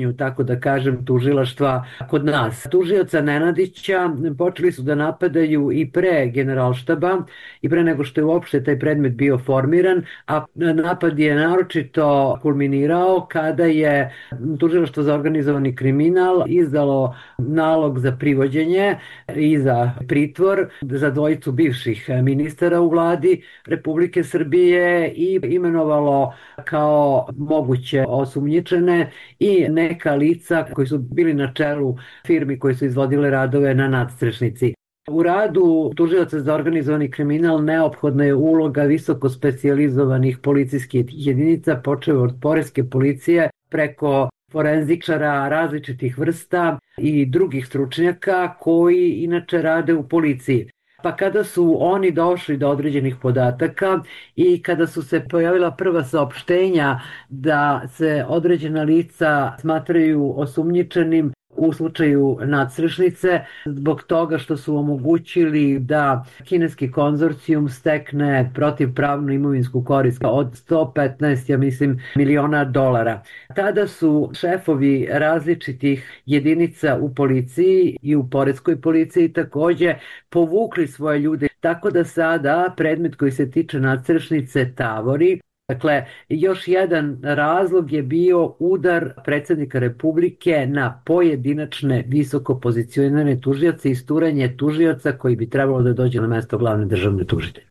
da kažem, tužilaštva kod nas. Tužioca Nenadića počeli su da napadaju i pre Generalštaba i pre nego što je uopšte taj predmet bio formiran, a napad je naročito kulminirao kada je Tužilaštvo za organizovani kriminal izdalo nalog za privođenje i za pritvor za dvojicu bivših ministara u vladi Republike Srbije i imenovalo kao moguće osumnjičene i neka lica koji su bili na čelu firmi koji su izvodile radove na nadstrešnici. U radu tužilaca za organizovani kriminal neophodna je uloga visoko specijalizovanih policijskih jedinica, počev od poreske policije preko forenzičara različitih vrsta i drugih stručnjaka koji inače rade u policiji. Pa kada su oni došli do određenih podataka i kada su se pojavila prva saopštenja da se određena lica smatraju osumnjičenim u slučaju nadstrešnice zbog toga što su omogućili da kineski konzorcijum stekne protivpravnu imovinsku korist od 115, ja mislim, miliona dolara. Tada su šefovi različitih jedinica u policiji i u poreskoj policiji takođe povukli svoje ljude, tako da sada predmet koji se tiče nadstrešnice tavori. Dakle, još jedan razlog je bio udar predsjednika Republike na pojedinačne visoko pozicionirane tužioce i isturanje tužioca koji bi trebalo da dođe na mesto glavne državne tužitelje.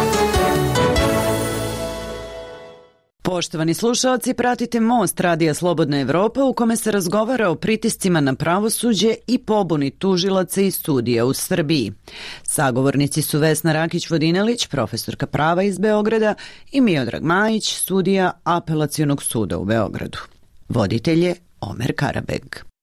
Poštovani slušalci, pratite Most Radija Slobodna Evropa u kome se razgovara o pritiscima na pravosuđe i pobuni tužilaca i sudija u Srbiji. Sagovornici su Vesna Rakić-Vodinelić, profesorka prava iz Beograda, i Miodrag Majić, sudija Apelacionog suda u Beogradu. Voditelj je Omer Karabeg.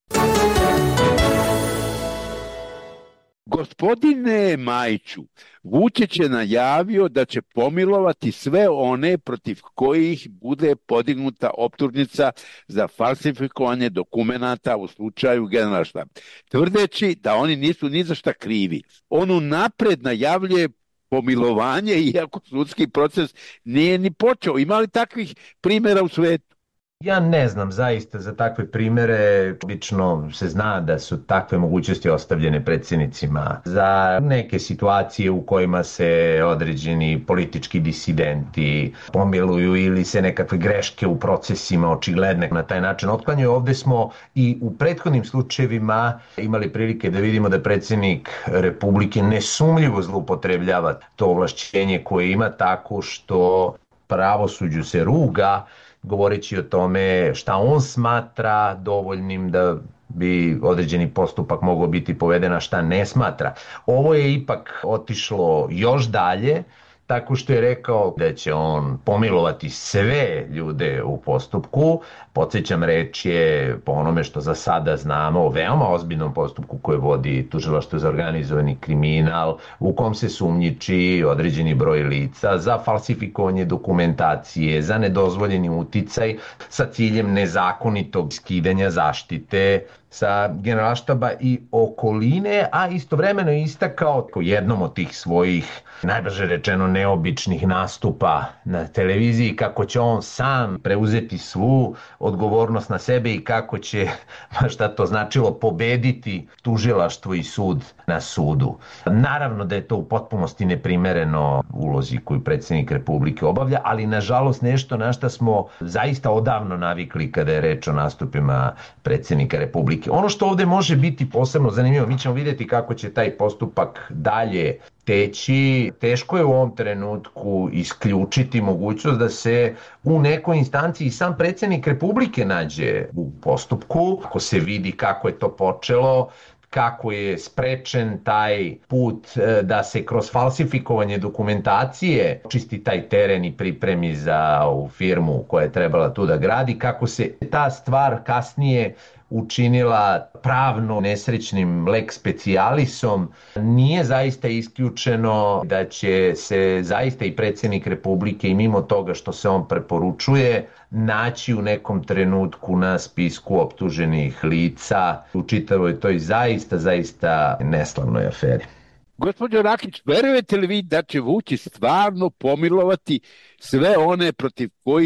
Gospodine Majiću, Vučić je najavio da će pomilovati sve one protiv kojih bude podignuta optužnica za falsifikovanje dokumenata u slučaju Generalštaba, tvrdeći da oni nisu ni za šta krivi. On unapred najavljuje pomilovanje, iako sudski proces nije ni počeo. Ima li takvih primjera u svetu? Ja ne znam zaista za takve primere, obično se zna da su takve mogućnosti ostavljene predsjednicima za neke situacije u kojima se određeni politički disidenti pomiluju ili se nekakve greške u procesima očigledne na taj način otklanjaju. Ovde smo i u prethodnim slučajevima imali prilike da vidimo da predsjednik Republike nesumljivo zloupotrebljava to ovlašćenje koje ima tako što pravosuđu se ruga, govoreći o tome šta on smatra dovoljnim da bi određeni postupak mogao biti poveden, a šta ne smatra. Ovo je ipak otišlo još dalje, tako što je rekao da će on pomilovati sve ljude u postupku. Podsjećam, reč je, po onome što za sada znamo, o veoma ozbiljnom postupku koje vodi Tužilaštvo za organizovani kriminal, u kom se sumnjiči određeni broj lica za falsifikovanje dokumentacije, za nedozvoljeni uticaj sa ciljem nezakonitog skidanja zaštite sa Generalštaba i okoline, a istovremeno je istakao jednom od tih svojih, najbrže rečeno, neobičnih nastupa na televiziji kako će on sam preuzeti svu odgovornost na sebe i kako će, šta to značilo, pobediti tužilaštvo i sud na sudu. Naravno da je to u potpunosti neprimereno ulozi koju predsjednik Republike obavlja, ali nažalost nešto na šta smo zaista odavno navikli kada je reč o nastupima predsjednika Republike. Ono što ovde može biti posebno zanimljivo, mi ćemo vidjeti kako će taj postupak dalje teći. Teško je u ovom trenutku isključiti mogućnost da se u nekoj instanciji sam predsjednik Republike nađe u postupku. Ako se vidi kako je to počelo, kako je sprečen taj put da se kroz falsifikovanje dokumentacije čisti taj teren i pripremi za ovu firmu koja je trebala tu da gradi, kako se ta stvar kasnije učinila pravno nesrećnim lex specialisom, nije zaista isključeno da će se zaista i predsjednik Republike i mimo toga što se on preporučuje naći u nekom trenutku na spisku optuženih lica u čitavoj toj zaista neslavnoj aferi. Gospođo Rakić, verujete li vi da će Vučić stvarno pomilovati sve one protiv kojih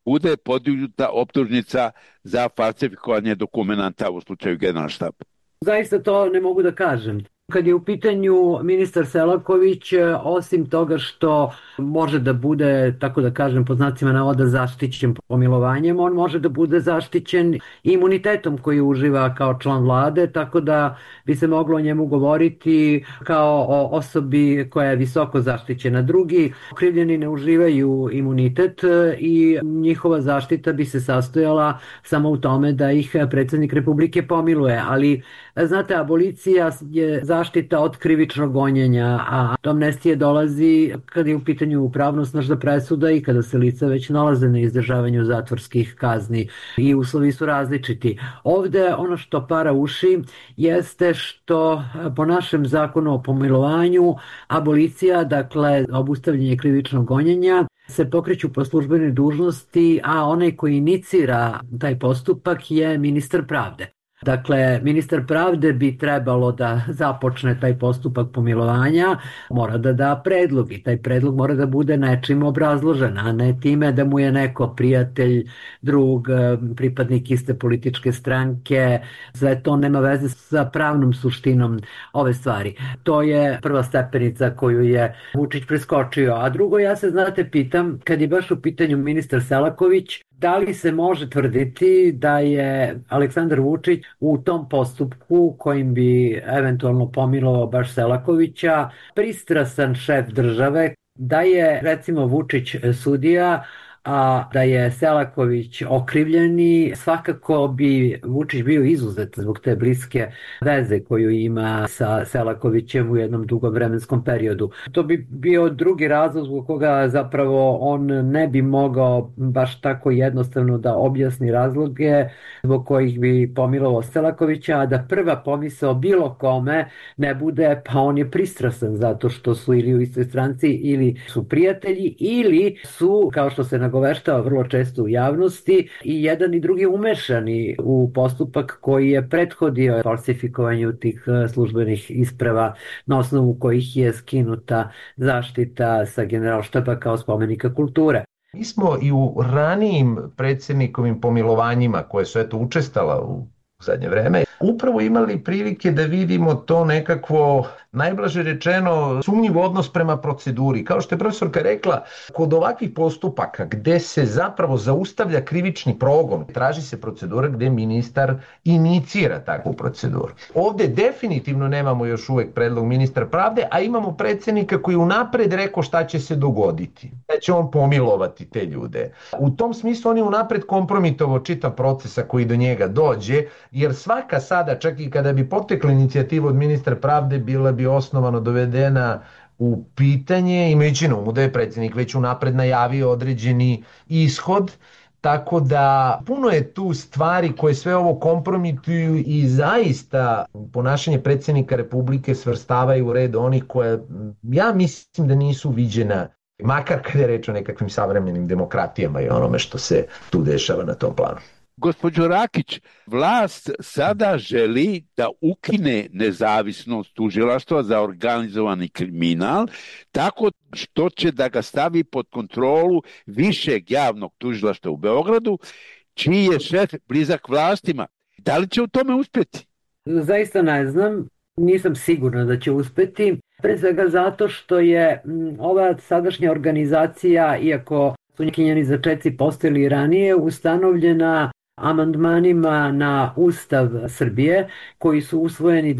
bude podignuta optužnica za falsifikovanje dokumenta u slučaju Generalštaba? Zaista to ne mogu da kažem. Kad je u pitanju ministar Selaković, osim toga što može da bude, tako da kažem, pod znacima navoda zaštićen pomilovanjem, on može da bude zaštićen imunitetom koji uživa kao član vlade, tako da bi se moglo o njemu govoriti kao o osobi koja je visoko zaštićena. Drugi okrivljeni ne uživaju imunitet i njihova zaštita bi se sastojala samo u tome da ih predsjednik Republike pomiluje, ali znate, abolicija je zaštita od krivičnog gonjenja, a amnestija dolazi kad je u pitanju pravnosnažna presuda i kada se lica već nalaze na izdržavanju zatvorskih kazni i uslovi su različiti. Ovde ono što para uši jeste što po našem zakonu o pomilovanju abolicija, dakle obustavljanje krivičnog gonjenja, se pokreću po službenoj dužnosti, a onaj koji inicira taj postupak je ministar pravde. Dakle, ministar pravde bi trebalo da započne taj postupak pomilovanja, mora da da predlog i taj predlog mora da bude nečim obrazložen, a ne time da mu je neko prijatelj, drug, pripadnik iste političke stranke. Sve to nema veze sa pravnom suštinom ove stvari. To je prva stepenica koju je Vučić preskočio. A drugo, ja se, znate, pitam, kad je baš u pitanju ministar Selaković, da li se može tvrditi da je Aleksandar Vučić u tom postupku kojim bi eventualno pomilovao baš Selakovića pristrasan šef države, da je recimo Vučić sudija, a da je Selaković okrivljeni, svakako bi Vučić bio izuzet zbog te bliske veze koju ima sa Selakovićem u jednom dugom vremenskom periodu. To bi bio drugi razlog zbog koga zapravo on ne bi mogao baš tako jednostavno da objasni razloge zbog kojih bi pomilovao Selakovića, a da prva pomisao bilo kome ne bude pa on je pristrasan zato što su ili u istoj stranci ili su prijatelji ili su, kao što se nagoveštava vrlo često u javnosti, i jedan i drugi umešani u postupak koji je prethodio falsifikovanju tih službenih isprava na osnovu kojih je skinuta zaštita sa Generalštaba kao spomenika kulture. Mi smo i u ranijim predsjednikovim pomilovanjima koje su učestala u zadnje vreme, upravo imali prilike da vidimo to nekakvo, najblaže rečeno, sumnjiv odnos prema proceduri. Kao što je profesorka rekla, kod ovakvih postupaka gde se zapravo zaustavlja krivični progon, traži se procedura gde ministar inicira takvu proceduru. Ovde definitivno nemamo još uvek predlog ministra pravde, a imamo predsjednika koji unapred rekao šta će se dogoditi, da će on pomilovati te ljude. U tom smislu on je unapred kompromitovao čitav procesa koji do njega dođe, jer svaka sada, čak i kada bi potekla inicijativa od ministra pravde, bila bi osnovano dovedena u pitanje, imajući na umu da je predsjednik već unapred najavio određeni ishod, tako da puno je tu stvari koje sve ovo kompromituju i zaista ponašanje predsjednika Republike svrstavaju u red onih koje ja mislim da nisu viđena, makar kada je reč o nekakvim savremenim demokratijama i onome što se tu dešava na tom planu. Gospođo Rakić, vlast sada želi da ukine nezavisnost tužilaštva za organizovani kriminal, tako što će da ga stavi pod kontrolu višeg javnog tužilaštva u Beogradu, čiji je šef blizak vlastima. Da li će u tome uspjeti? Zaista ne znam, nisam sigurna da će uspjeti, pre svega zato što je ova sadašnja organizacija, iako su njeni začeci postojali ranije, ustanovljena amandmanima na Ustav Srbije koji su usvojeni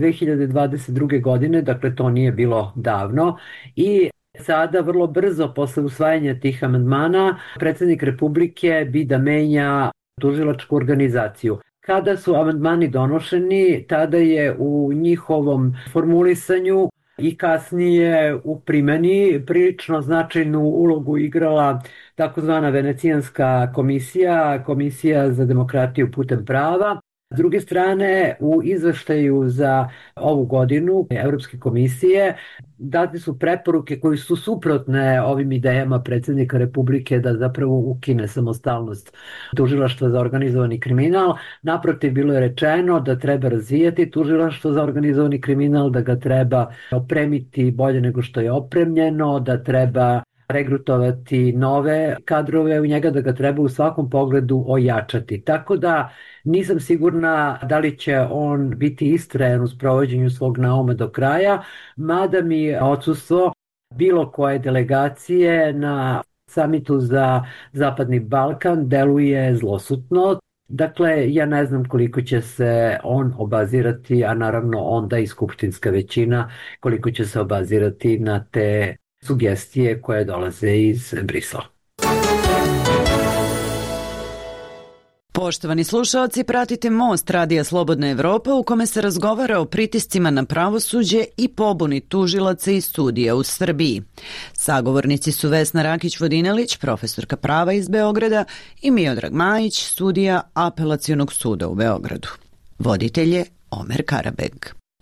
2022. godine, dakle to nije bilo davno, i sada vrlo brzo posle usvajanja tih amandmana predsjednik Republike bi da menja tužilačku organizaciju. Kada su amandmani donošeni, tada je u njihovom formulisanju i kasnije u primjeni prilično značajnu ulogu igrala takozvana Venecijanska komisija, Komisija za demokratiju putem prava. S druge strane, u izveštaju za ovu godinu Evropske komisije date su preporuke koje su suprotne ovim idejama predsjednika Republike da zapravo ukine samostalnost tužilaštva za organizovani kriminal. Naprotiv, bilo je rečeno da treba razvijati tužilaštvo za organizovani kriminal, da ga treba opremiti bolje nego što je opremljeno, da treba regrutovati nove kadrove u njega, da ga treba u svakom pogledu ojačati. Tako da nisam sigurna da li će on biti istrajan u sprovođenju svog nauma do kraja, mada mi odsustvo bilo koje delegacije na samitu za Zapadni Balkan deluje zlosutno. Dakle, ja ne znam koliko će se on obazirati, a naravno onda i skupštinska većina, koliko će se obazirati na te sugestije koje dolaze iz Brisela. Poštovani slušaoci, pratite Most Radija Slobodna Evropa u kome se razgovara o pritiscima na pravosuđe i pobuni tužilaca i sudija u Srbiji. Sagovornici su Vesna Rakić-Vodinelić, profesorka prava iz Beograda, i Miodrag Majić, sudija Apelacionog suda u Beogradu. Voditelj je Omer Karabeg.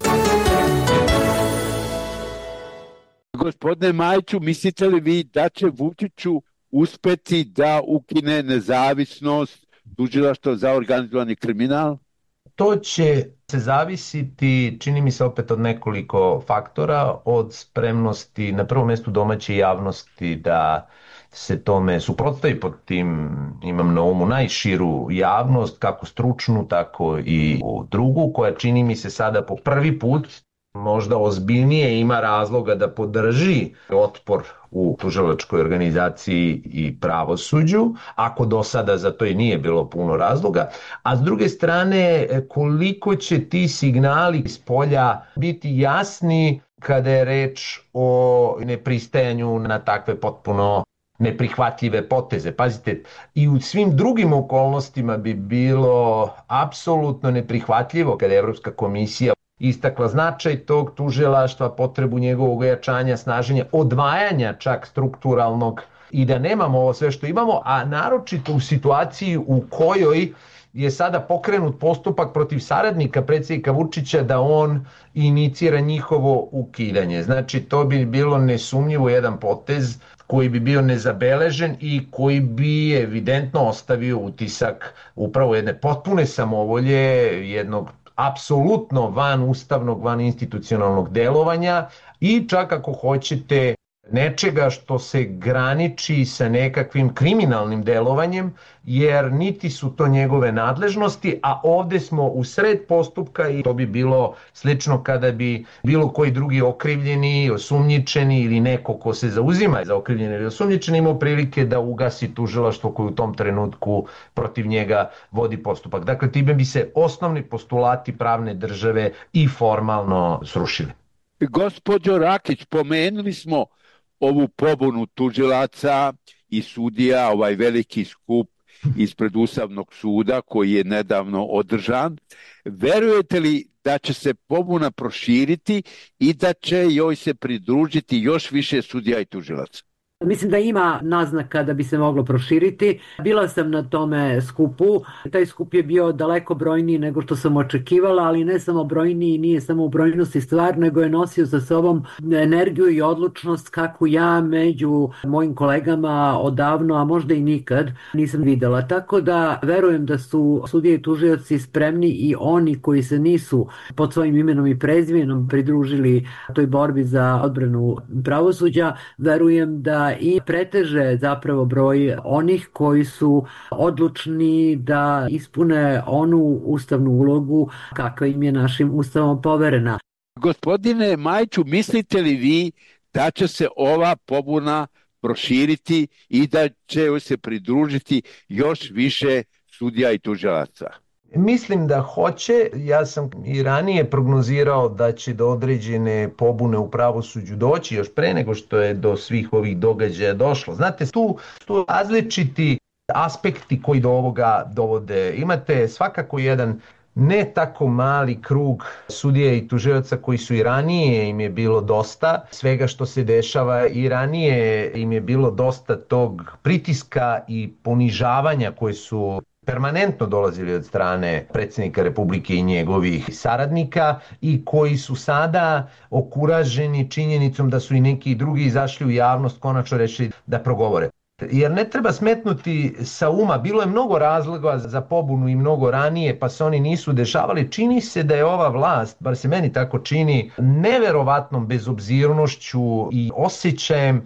Gospodine Majiću, mislite li vi da će Vučiću uspeti da ukine nezavisnost tužilaštva za organizovani kriminal? To će se zavisiti, čini mi se, opet od nekoliko faktora, od spremnosti na prvom mjestu domaće javnosti da se tome suprotstavi. Pod tim imam na umu najširu javnost, kako stručnu, tako i drugu, koja čini mi se sada po prvi put možda ozbiljnije ima razloga da podrži otpor u tužilačkoj organizaciji i pravosuđu, ako do sada za to i nije bilo puno razloga, a s druge strane koliko će ti signali iz polja biti jasni kada je reč o nepristajanju na takve potpuno neprihvatljive poteze. Pazite, i u svim drugim okolnostima bi bilo apsolutno neprihvatljivo kada je Evropska komisija istakla značaj tog tužilaštva, potrebu njegovog ojačanja, snaženja, odvajanja čak strukturalnog i da nemamo ovo sve što imamo, a naročito u situaciji u kojoj je sada pokrenut postupak protiv saradnika predsjednika Vučića da on inicira njihovo ukidanje. Znači, to bi bilo nesumnjivo jedan potez koji bi bio nezabeležen i koji bi evidentno ostavio utisak upravo jedne potpune samovolje, jednog apsolutno van ustavnog, van institucionalnog delovanja i čak ako hoćete nečega što se graniči sa nekakvim kriminalnim delovanjem, jer niti su to njegove nadležnosti, a ovde smo u sred postupka i to bi bilo slično kada bi bilo koji drugi okrivljeni, osumnjičeni ili neko ko se zauzima za okrivljeni ili osumnjičeni imao prilike da ugasi tužilaštvo koje u tom trenutku protiv njega vodi postupak. Dakle, time bi se osnovni postulati pravne države i formalno srušili. Gospođo Rakić, pomenuli smo ovu pobunu tužilaca i sudija, ovaj veliki skup ispred Ustavnog suda koji je nedavno održan. Verujete li da će se pobuna proširiti i da će joj se pridružiti još više sudija i tužilaca? Mislim da ima naznaka da bi se moglo proširiti. Bila sam na tome skupu. Taj skup je bio daleko brojniji nego što sam očekivala, ali ne samo brojniji, nije samo u brojnosti stvar, nego je nosio sa sobom energiju i odlučnost kakvu ja među mojim kolegama odavno, a možda i nikad, nisam videla. Tako da verujem da su sudije i tužioci spremni i oni koji se nisu pod svojim imenom i prezimenom pridružili toj borbi za odbranu pravosuđa, verujem da i preteže zapravo broj onih koji su odlučni da ispune onu ustavnu ulogu kakva im je našim ustavom poverena. Gospodine Majiću, mislite li vi da će se ova pobuna proširiti i da će joj se pridružiti još više sudija i tužilaca? Mislim da hoće. Ja sam i ranije prognozirao da će do određene pobune u pravosuđu doći još pre nego što je do svih ovih događaja došlo. Znate, tu različiti aspekti koji do ovoga dovode. Imate svakako jedan ne tako mali krug sudija i tužilaca koji su i ranije im je bilo dosta svega što se dešava i ranije im je bilo dosta tog pritiska i ponižavanja koje su permanentno dolazili od strane predsjednika Republike i njegovih saradnika i koji su sada okuraženi činjenicom da su i neki drugi izašli u javnost, konačno rešili da progovore. Jer ne treba smetnuti sa uma, bilo je mnogo razloga za pobunu i mnogo ranije, pa se oni nisu dešavali. Čini se da je ova vlast, bar se meni tako čini, neverovatnom bezobzirnošću i osjećajem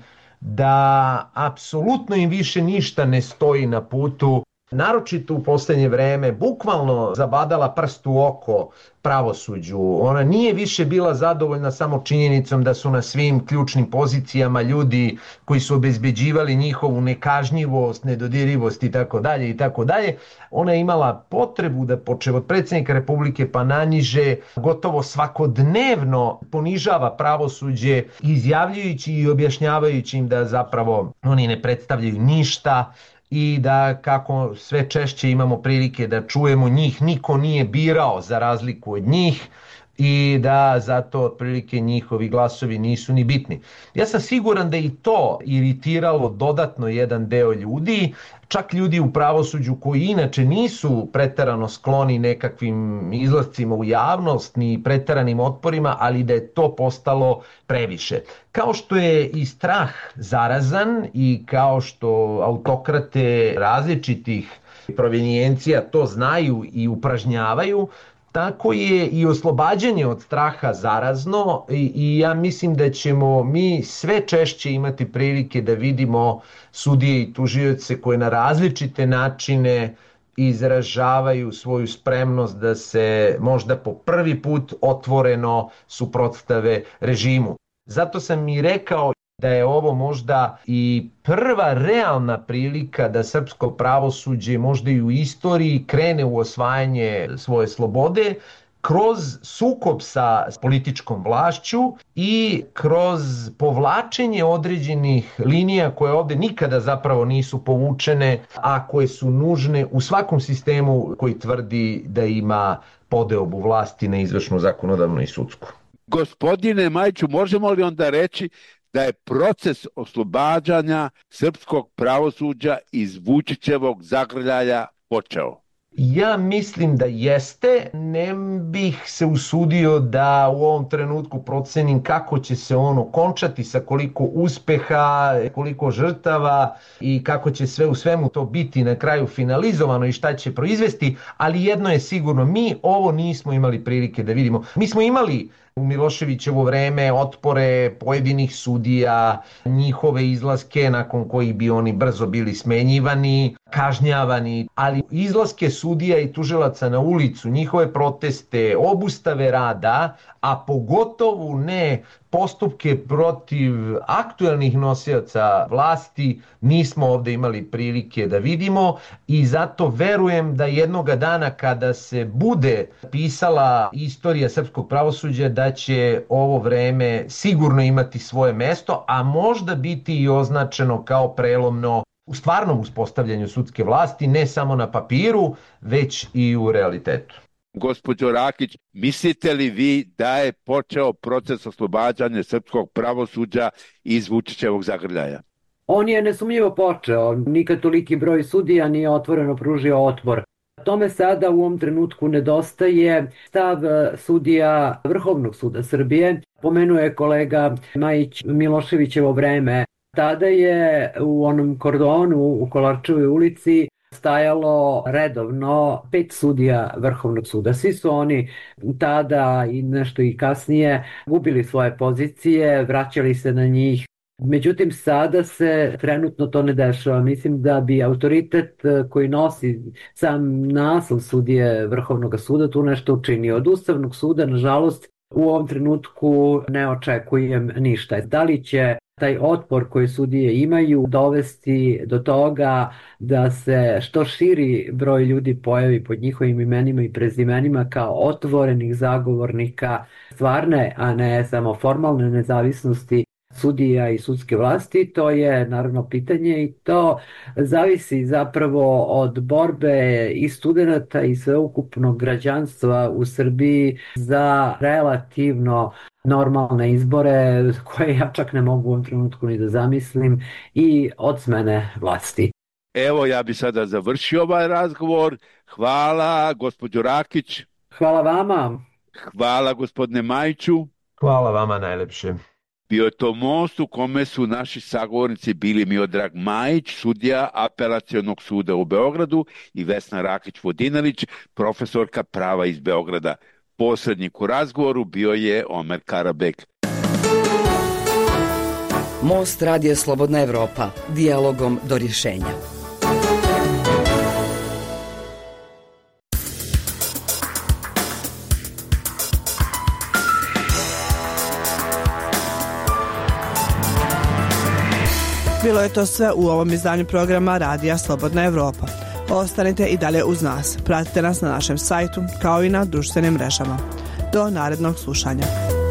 da apsolutno im više ništa ne stoji na putu, naročito u posljednje vreme, bukvalno zabadala prst u oko pravosuđu. Ona nije više bila zadovoljna samo činjenicom da su na svim ključnim pozicijama ljudi koji su obezbeđivali njihovu nekažnjivost, nedodirivost i tako dalje i tako dalje. Ona je imala potrebu da počev od predsjednika Republike pa naniže gotovo svakodnevno ponižava pravosuđe, izjavljujući i objašnjavajući im da zapravo oni ne predstavljaju ništa i da kako sve češće imamo prilike da čujemo njih niko nije birao za razliku od njih i da zato otprilike njihovi glasovi nisu ni bitni. Ja sam siguran da i to iritiralo dodatno jedan deo ljudi, čak ljudi u pravosuđu koji inače nisu preterano skloni nekakvim izlascima u javnost ni preteranim otporima, ali da je to postalo previše. Kao što je i strah zarazan i kao što autokrate različitih provenijencija to znaju i upražnjavaju, tako je i oslobađanje od straha zarazno i ja mislim da ćemo mi sve češće imati prilike da vidimo sudije i tužioce koje na različite načine izražavaju svoju spremnost da se možda po prvi put otvoreno suprotstave režimu. Zato sam i rekao da je ovo možda i prva realna prilika da srpsko pravosuđe možda i u istoriji krene u osvajanje svoje slobode kroz sukob sa političkom vlašću i kroz povlačenje određenih linija koje ovde nikada zapravo nisu povučene, a koje su nužne u svakom sistemu koji tvrdi da ima podeobu vlasti na izvršnu, zakonodavnu i sudsku. Gospodine Majiću, možemo li onda reći da je proces oslobađanja srpskog pravosuđa iz Vučićevog zagrljaja počeo? Ja mislim da jeste, ne bih se usudio da u ovom trenutku procenim kako će se ono končati, sa koliko uspeha, koliko žrtava i kako će sve u svemu to biti na kraju finalizovano i šta će proizvesti, ali jedno je sigurno, mi ovo nismo imali prilike da vidimo. Mi smo imali u Miloševićevo vreme otpore pojedinih sudija, njihove izlaske nakon kojih bi oni brzo bili smenjivani, kažnjavani, ali izlaske sudija i tužilaca na ulicu, njihove proteste, obustave rada, a pogotovo ne postupke protiv aktuelnih nosioca vlasti, nismo ovde imali prilike da vidimo i zato verujem da jednoga dana kada se bude pisala istorija srpskog pravosuđa da će ovo vreme sigurno imati svoje mesto, a možda biti i označeno kao prelomno u stvarnom uspostavljanju sudske vlasti, ne samo na papiru, već i u realitetu. Gospođo Rakić, mislite li vi da je počeo proces oslobađanja srpskog pravosuđa iz Vučićevog zagrljaja? On je nesumnjivo počeo. Nikad toliki broj sudija nije otvoreno pružio otpor. Tome sada u ovom trenutku nedostaje stav sudija Vrhovnog suda Srbije. Pomenuo je kolega Majić Miloševićevo vreme. Tada je u onom kordonu u Kolarčevoj ulici stajalo redovno 5 sudija Vrhovnog suda. Svi su oni tada i nešto i kasnije gubili svoje pozicije, vraćali se na njih. Međutim, sada se trenutno to ne dešava. Mislim da bi autoritet koji nosi sam naslov sudije Vrhovnog suda tu nešto učinio. Od Ustavnog suda, nažalost, u ovom trenutku ne očekujem ništa. Da li će taj otpor koji sudije imaju dovesti do toga da se što širi broj ljudi pojavi pod njihovim imenima i prezimenima kao otvorenih zagovornika stvarne, a ne samo formalne nezavisnosti sudija i sudske vlasti, to je naravno pitanje i to zavisi zapravo od borbe i studenata i sveukupnog građanstva u Srbiji za relativno normalne izbore koje ja čak ne mogu u ovom trenutku ni da zamislim i od smene vlasti. Evo, ja bi sada završio ovaj razgovor. Hvala, gospođo Rakić. Hvala vama. Hvala, gospodine Majiću. Hvala vama najlepše. Bio je to most u kome su naši sagovornici bili Miodrag Majić, sudija Apelacionog suda u Beogradu i Vesna Rakić-Vodinelić, profesorka prava iz Beograda. Posrednik u razgovoru bio je Omer Karabek. Most Radija Slobodna Evropa, dijalogom do rješenja. Bilo je to sve u ovom izdanju programa Radija Slobodna Evropa. Ostanite i dalje uz nas. Pratite nas na našem sajtu kao i na društvenim mrežama. Do narednog slušanja.